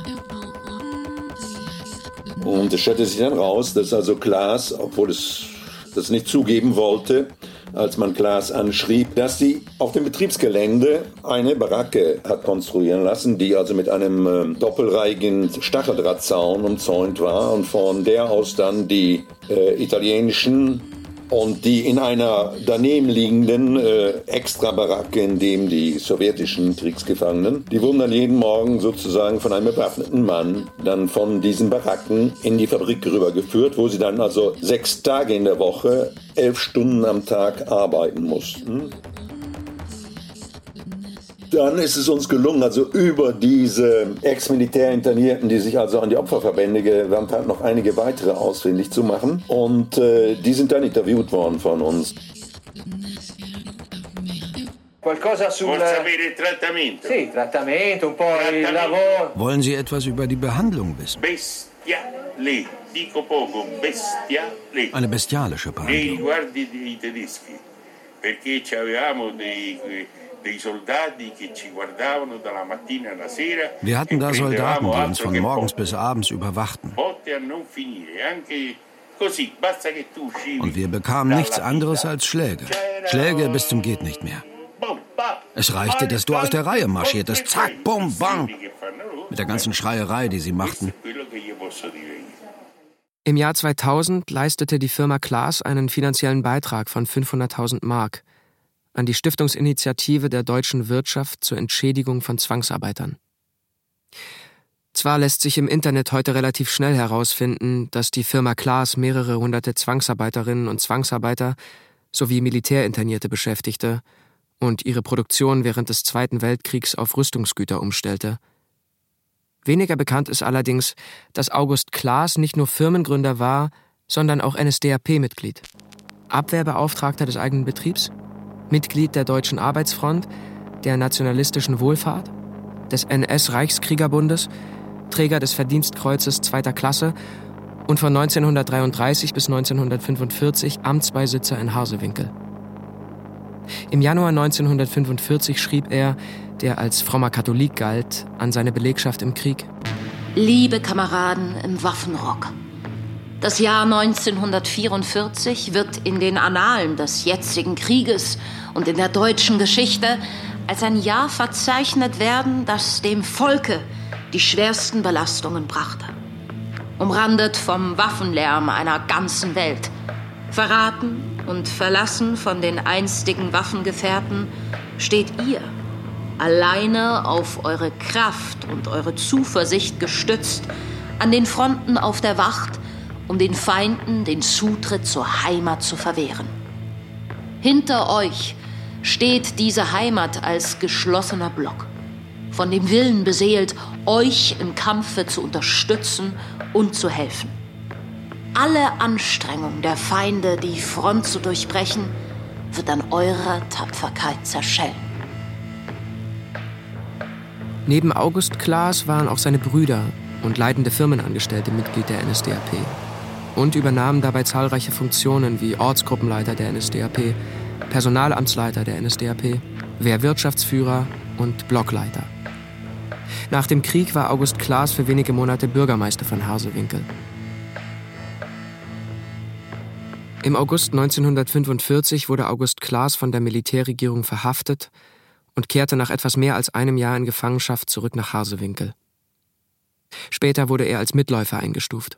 [SPEAKER 19] Und es stellte sich dann raus, dass also Klaas, obwohl es das nicht zugeben wollte, als man Klaas anschrieb, dass sie auf dem Betriebsgelände eine Baracke hat konstruieren lassen, die also mit einem doppelreihigen Stacheldrahtzaun umzäunt war und von der aus dann die italienischen und die in einer daneben liegenden Extra-Baracke, in dem die sowjetischen Kriegsgefangenen, die wurden dann jeden Morgen sozusagen von einem bewaffneten Mann dann von diesen Baracken in die Fabrik rübergeführt, wo sie dann also 6 Tage in der Woche, 11 Stunden am Tag arbeiten mussten. Dann ist es uns gelungen, also über diese Ex-Militär-Internierten, die sich also an die Opferverbände gewandt haben, noch einige weitere ausfindig zu machen. Und die sind dann interviewt worden von uns.
[SPEAKER 20] Wollen Sie etwas über die Behandlung wissen? Eine bestialische Behandlung. Wir hatten da Soldaten, die uns von morgens bis abends überwachten. Und wir bekamen nichts anderes als Schläge. Schläge bis zum geht nicht mehr. Es reichte, dass du aus der Reihe marschiertest. Zack, bum, bam. Mit der ganzen Schreierei, die sie machten.
[SPEAKER 3] Im Jahr 2000 leistete die Firma Klaas einen finanziellen Beitrag von 500.000 Mark an die Stiftungsinitiative der deutschen Wirtschaft zur Entschädigung von Zwangsarbeitern. Zwar lässt sich im Internet heute relativ schnell herausfinden, dass die Firma Klaas mehrere hunderte Zwangsarbeiterinnen und Zwangsarbeiter sowie Militärinternierte beschäftigte und ihre Produktion während des Zweiten Weltkriegs auf Rüstungsgüter umstellte. Weniger bekannt ist allerdings, dass August Klaas nicht nur Firmengründer war, sondern auch NSDAP-Mitglied. Abwehrbeauftragter des eigenen Betriebs, Mitglied der Deutschen Arbeitsfront, der Nationalistischen Wohlfahrt, des NS-Reichskriegerbundes, Träger des Verdienstkreuzes 2. Klasse und von 1933 bis 1945 Amtsbeisitzer in Harsewinkel. Im Januar 1945 schrieb er, der als frommer Katholik galt, an seine Belegschaft im Krieg:
[SPEAKER 8] Liebe Kameraden im Waffenrock, das Jahr 1944 wird in den Annalen des jetzigen Krieges und in der deutschen Geschichte als ein Jahr verzeichnet werden, das dem Volke die schwersten Belastungen brachte. Umrandet vom Waffenlärm einer ganzen Welt, verraten und verlassen von den einstigen Waffengefährten, steht ihr, alleine auf eure Kraft und eure Zuversicht gestützt, an den Fronten auf der Wacht, um den Feinden den Zutritt zur Heimat zu verwehren. Hinter euch steht diese Heimat als geschlossener Block, von dem Willen beseelt, euch im Kampfe zu unterstützen und zu helfen. Alle Anstrengung der Feinde, die Front zu durchbrechen, wird an eurer Tapferkeit zerschellen.
[SPEAKER 3] Neben August Klaas waren auch seine Brüder und leitende Firmenangestellte Mitglied der NSDAP und übernahmen dabei zahlreiche Funktionen wie Ortsgruppenleiter der NSDAP, Personalamtsleiter der NSDAP, Wehrwirtschaftsführer und Blockleiter. Nach dem Krieg war August Klaas für wenige Monate Bürgermeister von Harsewinkel. Im August 1945 wurde August Klaas von der Militärregierung verhaftet und kehrte nach etwas mehr als einem Jahr in Gefangenschaft zurück nach Harsewinkel. Später wurde er als Mitläufer eingestuft.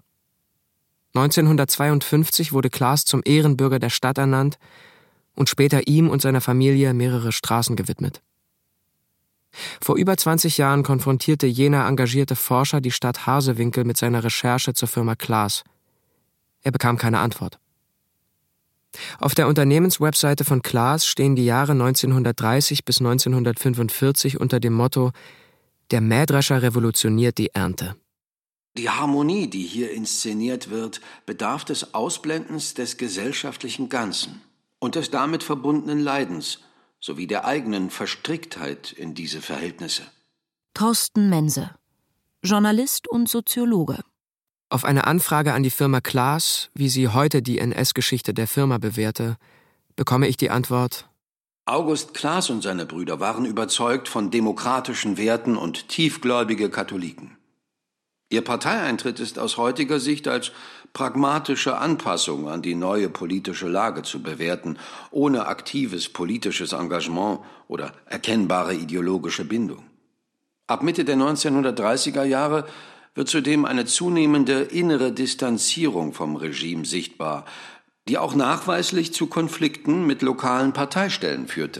[SPEAKER 3] 1952 wurde Klaas zum Ehrenbürger der Stadt ernannt und später ihm und seiner Familie mehrere Straßen gewidmet. Vor über 20 Jahren konfrontierte jener engagierte Forscher die Stadt Harsewinkel mit seiner Recherche zur Firma Klaas. Er bekam keine Antwort. Auf der Unternehmenswebseite von Klaas stehen die Jahre 1930 bis 1945 unter dem Motto: Der Mähdrescher revolutioniert die Ernte.
[SPEAKER 7] Die Harmonie, die hier inszeniert wird, bedarf des Ausblendens des gesellschaftlichen Ganzen und des damit verbundenen Leidens sowie der eigenen Verstricktheit in diese Verhältnisse.
[SPEAKER 1] Thorsten Mense, Journalist und Soziologe.
[SPEAKER 3] Auf eine Anfrage an die Firma Klaas, wie sie heute die NS-Geschichte der Firma bewährte, bekomme ich die Antwort:
[SPEAKER 7] August Claas und seine Brüder waren überzeugt von demokratischen Werten und tiefgläubige Katholiken. Ihr Parteieintritt ist aus heutiger Sicht als pragmatische Anpassung an die neue politische Lage zu bewerten, ohne aktives politisches Engagement oder erkennbare ideologische Bindung. Ab Mitte der 1930er Jahre wird zudem eine zunehmende innere Distanzierung vom Regime sichtbar, die auch nachweislich zu Konflikten mit lokalen Parteistellen führte.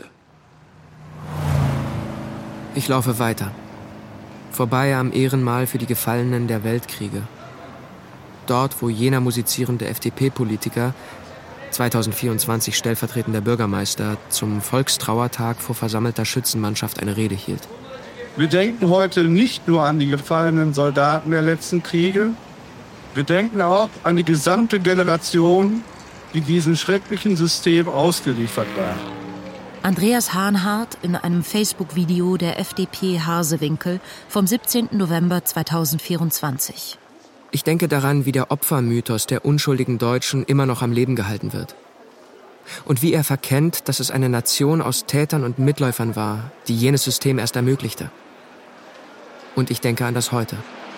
[SPEAKER 3] Ich laufe weiter. Vorbei am Ehrenmal für die Gefallenen der Weltkriege. Dort, wo jener musizierende FDP-Politiker, 2024 stellvertretender Bürgermeister, zum Volkstrauertag vor versammelter Schützenmannschaft eine Rede hielt.
[SPEAKER 21] Wir denken heute nicht nur an die gefallenen Soldaten der letzten Kriege, wir denken auch an die gesamte Generation, die diesem schrecklichen System ausgeliefert war.
[SPEAKER 1] Andreas Hahnhardt in einem Facebook-Video der FDP Harsewinkel vom 17. November 2024.
[SPEAKER 3] Ich denke daran, wie der Opfermythos der unschuldigen Deutschen immer noch am Leben gehalten wird. Und wie er verkennt, dass es eine Nation aus Tätern und Mitläufern war, die jenes System erst ermöglichte. Und ich denke an das Heute.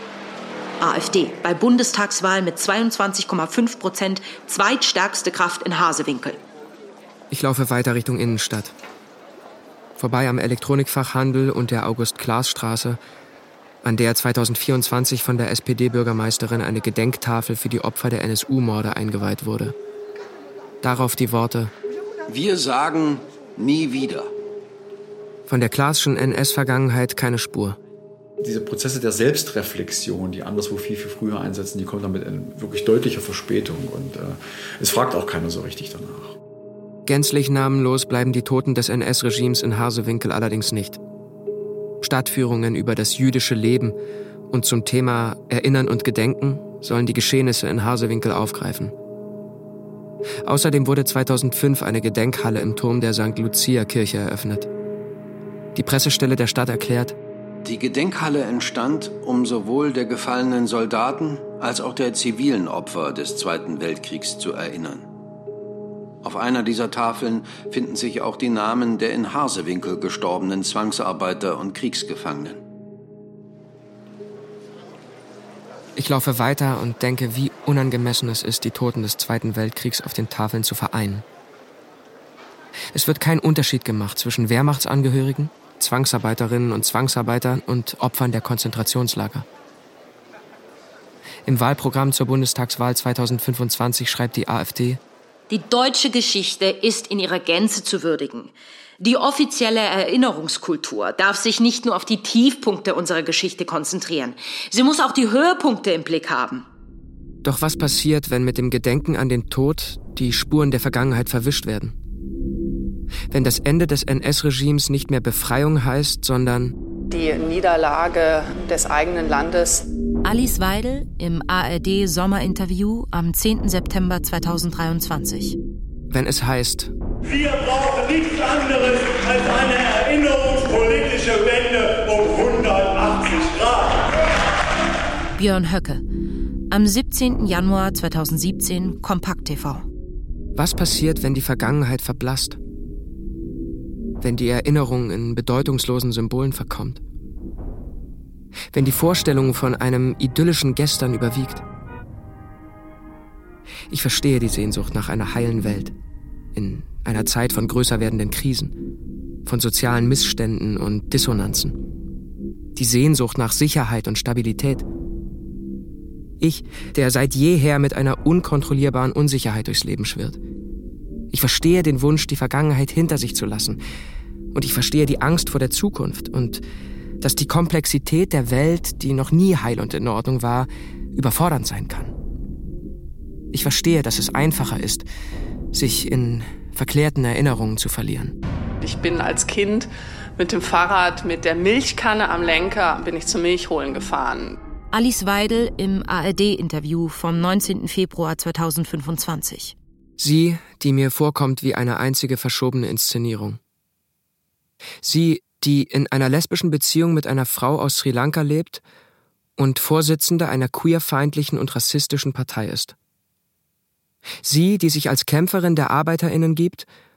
[SPEAKER 1] AfD bei Bundestagswahl mit 22,5%, zweitstärkste Kraft in Harsewinkel.
[SPEAKER 3] Ich laufe weiter Richtung Innenstadt. Vorbei am Elektronikfachhandel und der August-Claas-Straße, an der 2024 von der SPD-Bürgermeisterin eine Gedenktafel für die Opfer der NSU-Morde eingeweiht wurde. Darauf die Worte:
[SPEAKER 7] Wir sagen nie wieder.
[SPEAKER 3] Von der Claaschen NS-Vergangenheit keine Spur.
[SPEAKER 13] Diese Prozesse der Selbstreflexion, die anderswo viel, viel früher einsetzen, die kommen dann mit wirklich deutlicher Verspätung. Und es fragt auch keiner so richtig danach.
[SPEAKER 3] Gänzlich namenlos bleiben die Toten des NS-Regimes in Harsewinkel allerdings nicht. Stadtführungen über das jüdische Leben und zum Thema Erinnern und Gedenken sollen die Geschehnisse in Harsewinkel aufgreifen. Außerdem wurde 2005 eine Gedenkhalle im Turm der St. Lucia-Kirche eröffnet. Die Pressestelle der Stadt erklärt:
[SPEAKER 7] Die Gedenkhalle entstand, um sowohl der gefallenen Soldaten als auch der zivilen Opfer des Zweiten Weltkriegs zu erinnern. Auf einer dieser Tafeln finden sich auch die Namen der in Harsewinkel gestorbenen Zwangsarbeiter und Kriegsgefangenen.
[SPEAKER 3] Ich laufe weiter und denke, wie unangemessen es ist, die Toten des Zweiten Weltkriegs auf den Tafeln zu vereinen. Es wird kein Unterschied gemacht zwischen Wehrmachtsangehörigen, Zwangsarbeiterinnen und Zwangsarbeitern und Opfern der Konzentrationslager. Im Wahlprogramm zur Bundestagswahl 2025 schreibt die AfD:
[SPEAKER 8] Die deutsche Geschichte ist in ihrer Gänze zu würdigen. Die offizielle Erinnerungskultur darf sich nicht nur auf die Tiefpunkte unserer Geschichte konzentrieren. Sie muss auch die Höhepunkte im Blick haben.
[SPEAKER 3] Doch was passiert, wenn mit dem Gedenken an den Tod die Spuren der Vergangenheit verwischt werden? Wenn das Ende des NS-Regimes nicht mehr Befreiung heißt, sondern
[SPEAKER 9] die Niederlage des eigenen Landes.
[SPEAKER 1] Alice Weidel im ARD-Sommerinterview am 10. September 2023.
[SPEAKER 3] Wenn es heißt:
[SPEAKER 17] Wir brauchen nichts anderes als eine erinnerungspolitische Wende um 180 Grad.
[SPEAKER 1] Björn Höcke am 17. Januar 2017, Kompakt TV.
[SPEAKER 3] Was passiert, wenn die Vergangenheit verblasst? Wenn die Erinnerung in bedeutungslosen Symbolen verkommt? Wenn die Vorstellung von einem idyllischen Gestern überwiegt? Ich verstehe die Sehnsucht nach einer heilen Welt, in einer Zeit von größer werdenden Krisen, von sozialen Missständen und Dissonanzen. Die Sehnsucht nach Sicherheit und Stabilität. Ich, der seit jeher mit einer unkontrollierbaren Unsicherheit durchs Leben schwirrt. Ich verstehe den Wunsch, die Vergangenheit hinter sich zu lassen. Und ich verstehe die Angst vor der Zukunft und dass die Komplexität der Welt, die noch nie heil und in Ordnung war, überfordernd sein kann. Ich verstehe, dass es einfacher ist, sich in verklärten Erinnerungen zu verlieren.
[SPEAKER 9] Ich bin als Kind mit dem Fahrrad mit der Milchkanne am Lenker bin ich zum Milchholen gefahren.
[SPEAKER 1] Alice Weidel im ARD-Interview vom 19. Februar 2025.
[SPEAKER 3] Sie, die mir vorkommt wie eine einzige verschobene Inszenierung. Sie, die in einer lesbischen Beziehung mit einer Frau aus Sri Lanka lebt und Vorsitzende einer queerfeindlichen und rassistischen Partei ist. Sie, die sich als Kämpferin der ArbeiterInnen gibt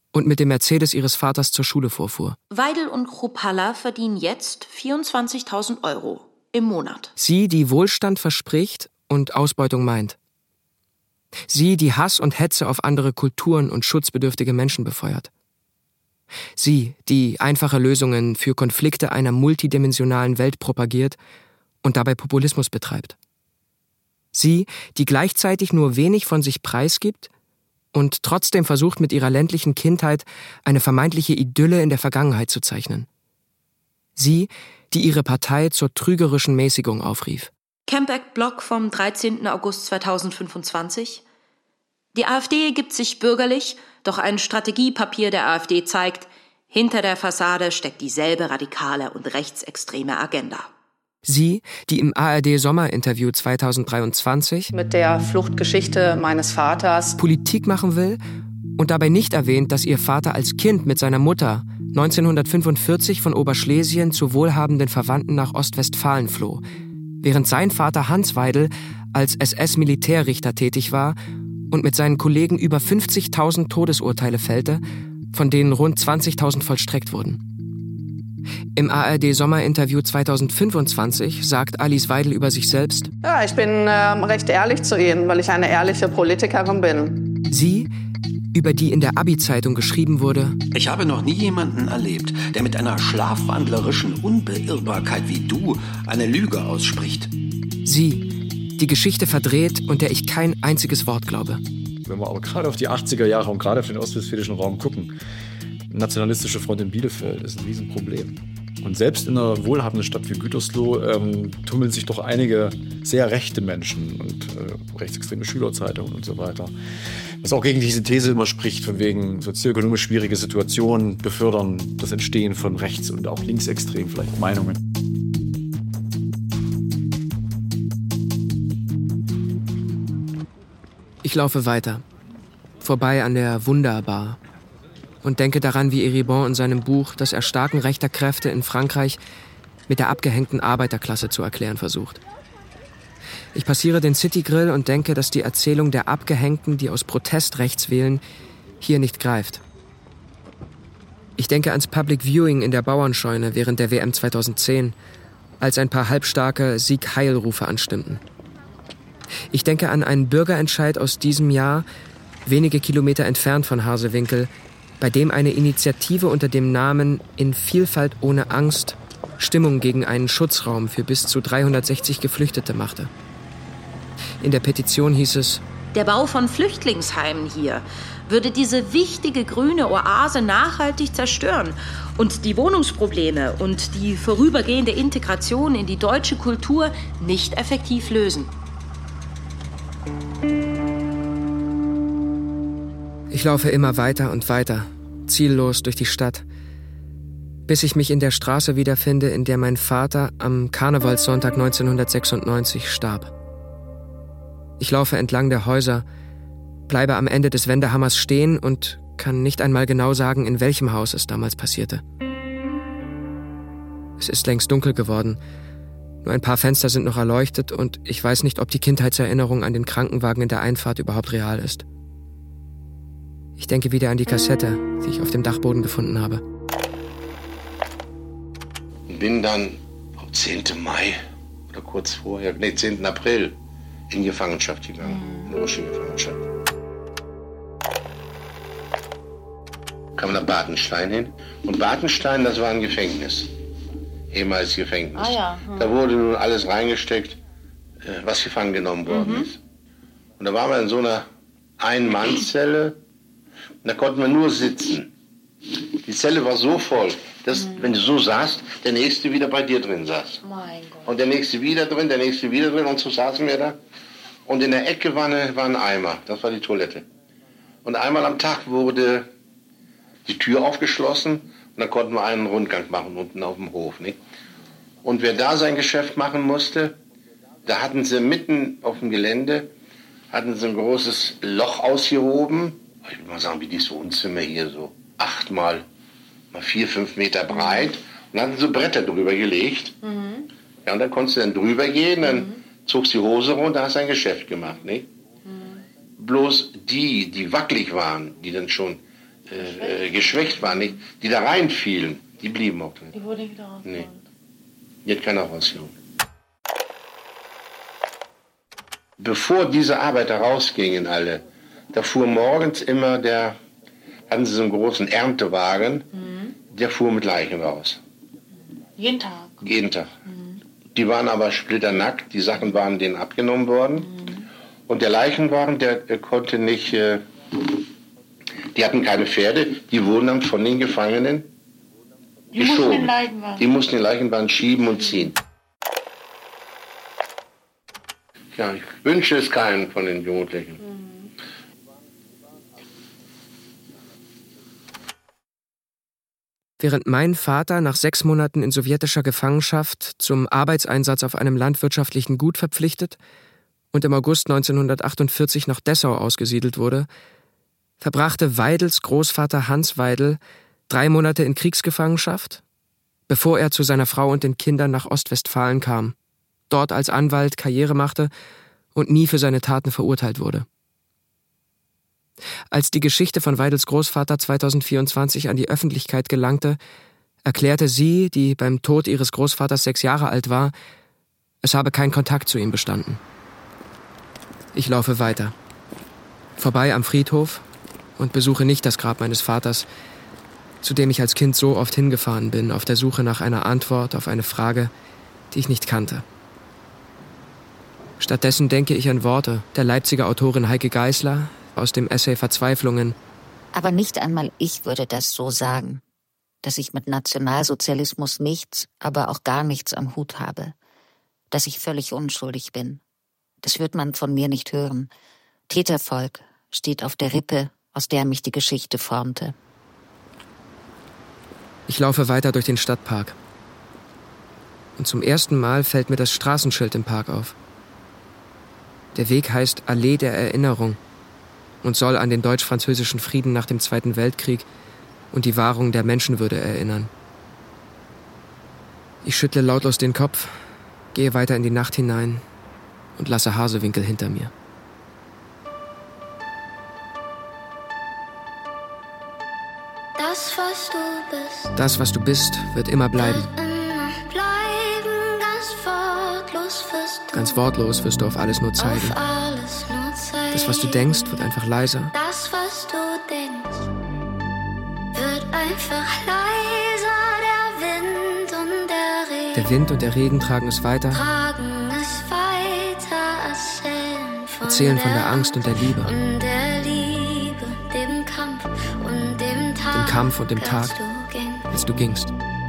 [SPEAKER 3] und mit dem Mercedes ihres Vaters zur Schule vorfuhr.
[SPEAKER 8] Weidel und Chrupalla verdienen jetzt 24.000 € im Monat.
[SPEAKER 3] Sie, die Wohlstand verspricht und Ausbeutung meint. Sie, die Hass und Hetze auf andere Kulturen und schutzbedürftige Menschen befeuert. Sie, die einfache Lösungen für Konflikte einer multidimensionalen Welt propagiert und dabei Populismus betreibt. Sie, die gleichzeitig nur wenig von sich preisgibt und trotzdem versucht, mit ihrer ländlichen Kindheit eine vermeintliche Idylle in der Vergangenheit zu zeichnen. Sie, die ihre Partei zur trügerischen Mäßigung aufrief.
[SPEAKER 8] Kempeck-Blog vom 13. August 2025. Die AfD gibt sich bürgerlich, doch ein Strategiepapier der AfD zeigt, hinter der Fassade steckt dieselbe radikale und rechtsextreme Agenda.
[SPEAKER 3] Sie, die im ARD-Sommerinterview 2023
[SPEAKER 9] mit der Fluchtgeschichte meines Vaters
[SPEAKER 3] Politik machen will und dabei nicht erwähnt, dass ihr Vater als Kind mit seiner Mutter 1945 von Oberschlesien zu wohlhabenden Verwandten nach Ostwestfalen floh, während sein Vater Hans Weidel als SS-Militärrichter tätig war und mit seinen Kollegen über 50.000 Todesurteile fällte, von denen rund 20.000 vollstreckt wurden. Im ARD-Sommerinterview 2025 sagt Alice Weidel über sich selbst:
[SPEAKER 9] Ja, ich bin recht ehrlich zu Ihnen, weil ich eine ehrliche Politikerin bin.
[SPEAKER 3] Sie, über die in der Abi-Zeitung geschrieben wurde:
[SPEAKER 7] Ich habe noch nie jemanden erlebt, der mit einer schlafwandlerischen Unbeirrbarkeit wie du eine Lüge ausspricht.
[SPEAKER 3] Sie, die Geschichte verdreht und der ich kein einziges Wort glaube.
[SPEAKER 13] Wenn wir aber gerade auf die 80er Jahre und gerade auf den ostwestfälischen Raum gucken, nationalistische Front in Bielefeld ist ein Riesenproblem. Und selbst in einer wohlhabenden Stadt wie Gütersloh tummeln sich doch einige sehr rechte Menschen und rechtsextreme Schülerzeitungen und so weiter. Was auch gegen diese These immer spricht, von wegen sozioökonomisch schwierige Situationen befördern das Entstehen von rechts- und auch linksextremen vielleicht Meinungen.
[SPEAKER 3] Ich laufe weiter, vorbei an der Wunderbar und denke daran, wie Eribon in seinem Buch das Erstarken rechter Kräfte in Frankreich mit der abgehängten Arbeiterklasse zu erklären versucht. Ich passiere den City-Grill und denke, dass die Erzählung der Abgehängten, die aus Protest rechts wählen, hier nicht greift. Ich denke ans Public Viewing in der Bauernscheune während der WM 2010, als ein paar halbstarke Sieg-Heil-Rufe anstimmten. Ich denke an einen Bürgerentscheid aus diesem Jahr, wenige Kilometer entfernt von Harsewinkel, bei dem eine Initiative unter dem Namen »In Vielfalt ohne Angst« Stimmung gegen einen Schutzraum für bis zu 360 Geflüchtete machte. In der Petition hieß es:
[SPEAKER 8] Der Bau von Flüchtlingsheimen hier würde diese wichtige grüne Oase nachhaltig zerstören und die Wohnungsprobleme und die vorübergehende Integration in die deutsche Kultur nicht effektiv lösen.
[SPEAKER 3] Ich laufe immer weiter und weiter, ziellos durch die Stadt, bis ich mich in der Straße wiederfinde, in der mein Vater am Karnevalssonntag 1996 starb. Ich laufe entlang der Häuser, bleibe am Ende des Wendehammers stehen und kann nicht einmal genau sagen, in welchem Haus es damals passierte. Es ist längst dunkel geworden. Nur ein paar Fenster sind noch erleuchtet und ich weiß nicht, ob die Kindheitserinnerung an den Krankenwagen in der Einfahrt überhaupt real ist. Ich denke wieder an die Kassette, die ich auf dem Dachboden gefunden habe.
[SPEAKER 11] Bin dann am 10. Mai oder kurz vorher, 10. April in Gefangenschaft gegangen, in Oschin-Gefangenschaft. Kam nach Bartenstein hin und Bartenstein, das war ein Gefängnis, ehemals Gefängnis.
[SPEAKER 10] Ah, ja.
[SPEAKER 11] Da wurde nun alles reingesteckt, was gefangen genommen worden ist. Und da waren wir in so einer Ein-Mann-Zelle. Da konnten wir nur sitzen. Die Zelle war so voll, dass, wenn du so saßt, der Nächste wieder bei dir drin saß.
[SPEAKER 10] Mein Gott.
[SPEAKER 11] Und der Nächste wieder drin, der Nächste wieder drin. Und so saßen wir da. Und in der Ecke war ein Eimer. Das war die Toilette. Und einmal am Tag wurde die Tür aufgeschlossen. Und dann konnten wir einen Rundgang machen, unten auf dem Hof. Nicht? Und wer da sein Geschäft machen musste, da hatten sie mitten auf dem Gelände, hatten sie ein großes Loch ausgehoben. Ich würde mal sagen, wie dieses Wohnzimmer hier, so 8 mal 4, 5 Meter breit. Und dann hatten sie Bretter drüber gelegt. Ja, und dann konntest du dann drüber gehen, dann zogst die Hose runter, hast ein Geschäft gemacht. Nicht? Bloß die wackelig waren, die dann schon geschwächt waren, nicht, die da reinfielen, die blieben auch drin.
[SPEAKER 10] Die wurden nicht raus.
[SPEAKER 11] Nee. Die hat keiner rausgeholt. Bevor diese Arbeiter rausgingen alle, da fuhr morgens immer hatten sie so einen großen Erntewagen, der fuhr mit Leichen raus.
[SPEAKER 10] Jeden Tag?
[SPEAKER 11] Jeden Tag. Die waren aber splitternackt, die Sachen waren denen abgenommen worden. Und der Leichenwagen, der konnte nicht, die hatten keine Pferde, die wurden dann von den Gefangenen geschoben. Die mussten den Leichenwagen schieben und ziehen. Ja, ich wünsche es keinen von den Jugendlichen.
[SPEAKER 3] Während mein Vater nach 6 Monaten in sowjetischer Gefangenschaft zum Arbeitseinsatz auf einem landwirtschaftlichen Gut verpflichtet und im August 1948 nach Dessau ausgesiedelt wurde, verbrachte Weidels Großvater Hans Weidel 3 Monate in Kriegsgefangenschaft, bevor er zu seiner Frau und den Kindern nach Ostwestfalen kam, dort als Anwalt Karriere machte und nie für seine Taten verurteilt wurde. Als die Geschichte von Weidels Großvater 2024 an die Öffentlichkeit gelangte, erklärte sie, die beim Tod ihres Großvaters 6 Jahre alt war, es habe kein Kontakt zu ihm bestanden. Ich laufe weiter, vorbei am Friedhof und besuche nicht das Grab meines Vaters, zu dem ich als Kind so oft hingefahren bin, auf der Suche nach einer Antwort auf eine Frage, die ich nicht kannte. Stattdessen denke ich an Worte der Leipziger Autorin Heike Geisler aus dem Essay Verzweiflungen.
[SPEAKER 2] Aber nicht einmal ich würde das so sagen, dass ich mit Nationalsozialismus nichts, aber auch gar nichts am Hut habe, dass ich völlig unschuldig bin. Das wird man von mir nicht hören. Tätervolk steht auf der Rippe, aus der mich die Geschichte formte.
[SPEAKER 3] Ich laufe weiter durch den Stadtpark. Und zum ersten Mal fällt mir das Straßenschild im Park auf. Der Weg heißt Allee der Erinnerung und soll an den deutsch-französischen Frieden nach dem Zweiten Weltkrieg und die Wahrung der Menschenwürde erinnern. Ich schüttle lautlos den Kopf, gehe weiter in die Nacht hinein und lasse Hasewinkel hinter mir. Das, was du bist, wird immer bleiben. Ganz wortlos wirst du auf alles nur zeigen. Das, was du denkst, wird einfach leiser.
[SPEAKER 14] Das, was du denkst, wird einfach leiser. Der Wind und der Regen.
[SPEAKER 3] Der Wind und der Regen tragen es weiter. Erzählen von der Angst und der Liebe.
[SPEAKER 14] Dem
[SPEAKER 3] Kampf und dem Tag, als du gingst.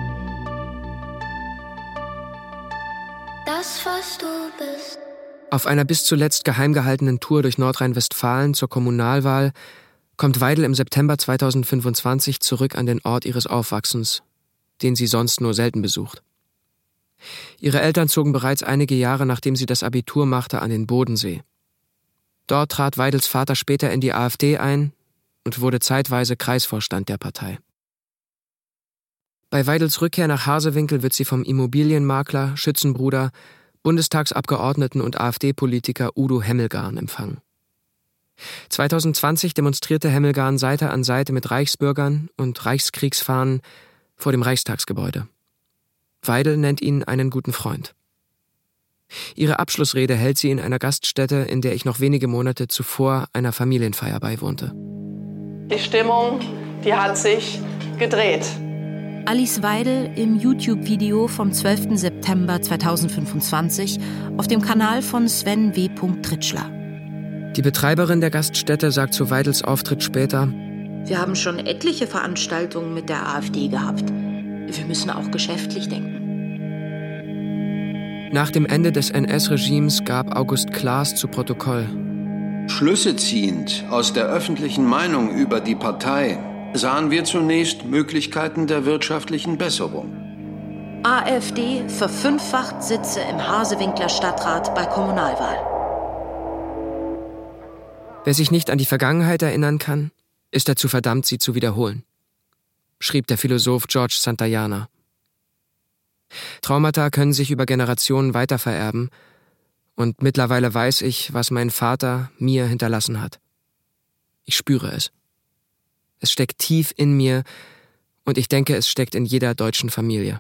[SPEAKER 14] Das, was du bist.
[SPEAKER 3] Auf einer bis zuletzt geheim gehaltenen Tour durch Nordrhein-Westfalen zur Kommunalwahl kommt Weidel im September 2025 zurück an den Ort ihres Aufwachsens, den sie sonst nur selten besucht. Ihre Eltern zogen bereits einige Jahre, nachdem sie das Abitur machte, an den Bodensee. Dort trat Weidels Vater später in die AfD ein und wurde zeitweise Kreisvorstand der Partei. Bei Weidels Rückkehr nach Hasewinkel wird sie vom Immobilienmakler, Schützenbruder, Bundestagsabgeordneten und AfD-Politiker Udo Hemmelgarn empfangen. 2020 demonstrierte Hemmelgarn Seite an Seite mit Reichsbürgern und Reichskriegsfahnen vor dem Reichstagsgebäude. Weidel nennt ihn einen guten Freund. Ihre Abschlussrede hält sie in einer Gaststätte, in der ich noch wenige Monate zuvor einer Familienfeier beiwohnte.
[SPEAKER 9] Die Stimmung, die hat sich gedreht.
[SPEAKER 1] Alice Weidel im YouTube-Video vom 12. September 2025 auf dem Kanal von Sven W. Tritschler.
[SPEAKER 3] Die Betreiberin der Gaststätte sagt zu Weidels Auftritt später:
[SPEAKER 8] Wir haben schon etliche Veranstaltungen mit der AfD gehabt. Wir müssen auch geschäftlich denken.
[SPEAKER 3] Nach dem Ende des NS-Regimes gab August Klaas zu Protokoll:
[SPEAKER 7] Schlüsse ziehend aus der öffentlichen Meinung über die Partei sahen wir zunächst Möglichkeiten der wirtschaftlichen Besserung.
[SPEAKER 8] AfD verfünffacht Sitze im Hasewinkler Stadtrat bei Kommunalwahl.
[SPEAKER 3] Wer sich nicht an die Vergangenheit erinnern kann, ist dazu verdammt, sie zu wiederholen, schrieb der Philosoph George Santayana. Traumata können sich über Generationen weitervererben und mittlerweile weiß ich, was mein Vater mir hinterlassen hat. Ich spüre es. Es steckt tief in mir und ich denke, es steckt in jeder deutschen Familie.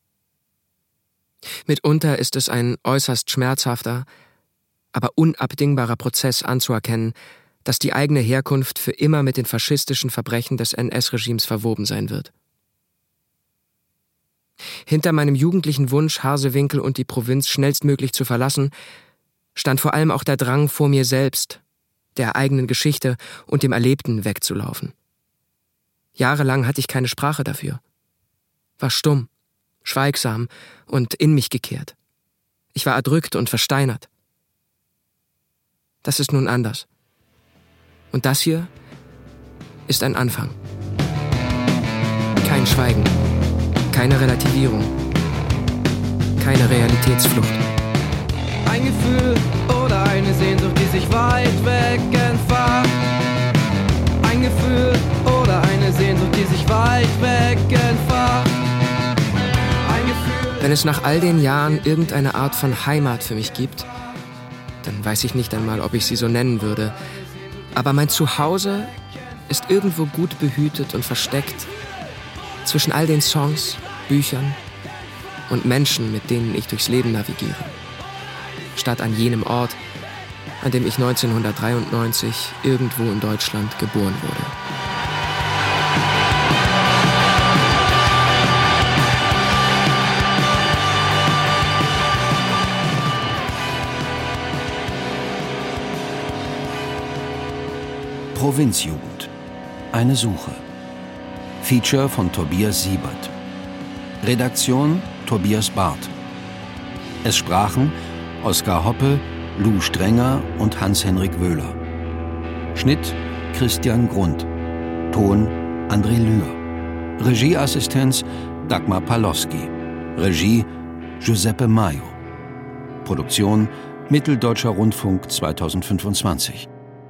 [SPEAKER 3] Mitunter ist es ein äußerst schmerzhafter, aber unabdingbarer Prozess anzuerkennen, dass die eigene Herkunft für immer mit den faschistischen Verbrechen des NS-Regimes verwoben sein wird. Hinter meinem jugendlichen Wunsch, Harsewinkel und die Provinz schnellstmöglich zu verlassen, stand vor allem auch der Drang, vor mir selbst, der eigenen Geschichte und dem Erlebten wegzulaufen. Jahrelang hatte ich keine Sprache dafür. War stumm, schweigsam und in mich gekehrt. Ich war erdrückt und versteinert. Das ist nun anders. Und das hier ist ein Anfang. Kein Schweigen, keine Relativierung, keine Realitätsflucht.
[SPEAKER 4] Ein Gefühl oder eine Sehnsucht, die sich weit weg entfacht. Ein Gefühl oder eine Sehnsucht, die sich weit weg entfacht. Ein Gefühl.
[SPEAKER 3] Wenn es nach all den Jahren irgendeine Art von Heimat für mich gibt, dann weiß ich nicht einmal, ob ich sie so nennen würde. Aber mein Zuhause ist irgendwo gut behütet und versteckt zwischen all den Songs, Büchern und Menschen, mit denen ich durchs Leben navigiere. Statt an jenem Ort, an dem ich 1993 irgendwo in Deutschland geboren wurde.
[SPEAKER 20] Provinzjugend. Eine Suche. Feature von Tobias Siebert. Redaktion Tobias Barth. Es sprachen Oskar Hoppe, Lou Strenger und Hans-Henrik Wöhler. Schnitt Christian Grund. Ton André Lühr. Regieassistenz Dagmar Palowski. Regie Giuseppe Maio. Produktion Mitteldeutscher Rundfunk 2025.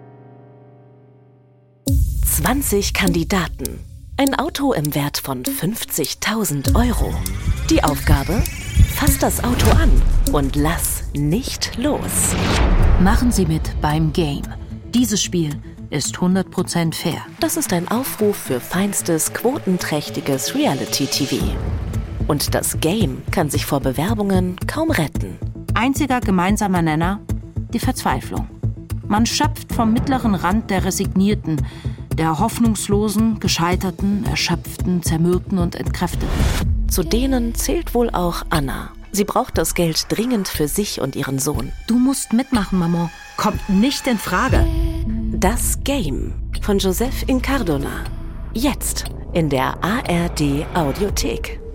[SPEAKER 22] 20 Kandidaten. Ein Auto im Wert von 50.000 €. Die Aufgabe? Fass das Auto an und lass nicht los.
[SPEAKER 1] Machen Sie mit beim Game. Dieses Spiel ist 100% fair.
[SPEAKER 22] Das ist ein Aufruf für feinstes, quotenträchtiges Reality-TV. Und das Game kann sich vor Bewerbungen kaum retten.
[SPEAKER 1] Einziger gemeinsamer Nenner? Die Verzweiflung. Man schöpft vom mittleren Rand der Resignierten, der Hoffnungslosen, Gescheiterten, Erschöpften, Zermürbten und Entkräfteten.
[SPEAKER 22] Zu denen zählt wohl auch Anna. Sie braucht das Geld dringend für sich und ihren Sohn.
[SPEAKER 1] Du musst mitmachen, Maman. Kommt nicht in Frage.
[SPEAKER 22] Das Game von Joseph Incardona. Jetzt in der ARD Audiothek.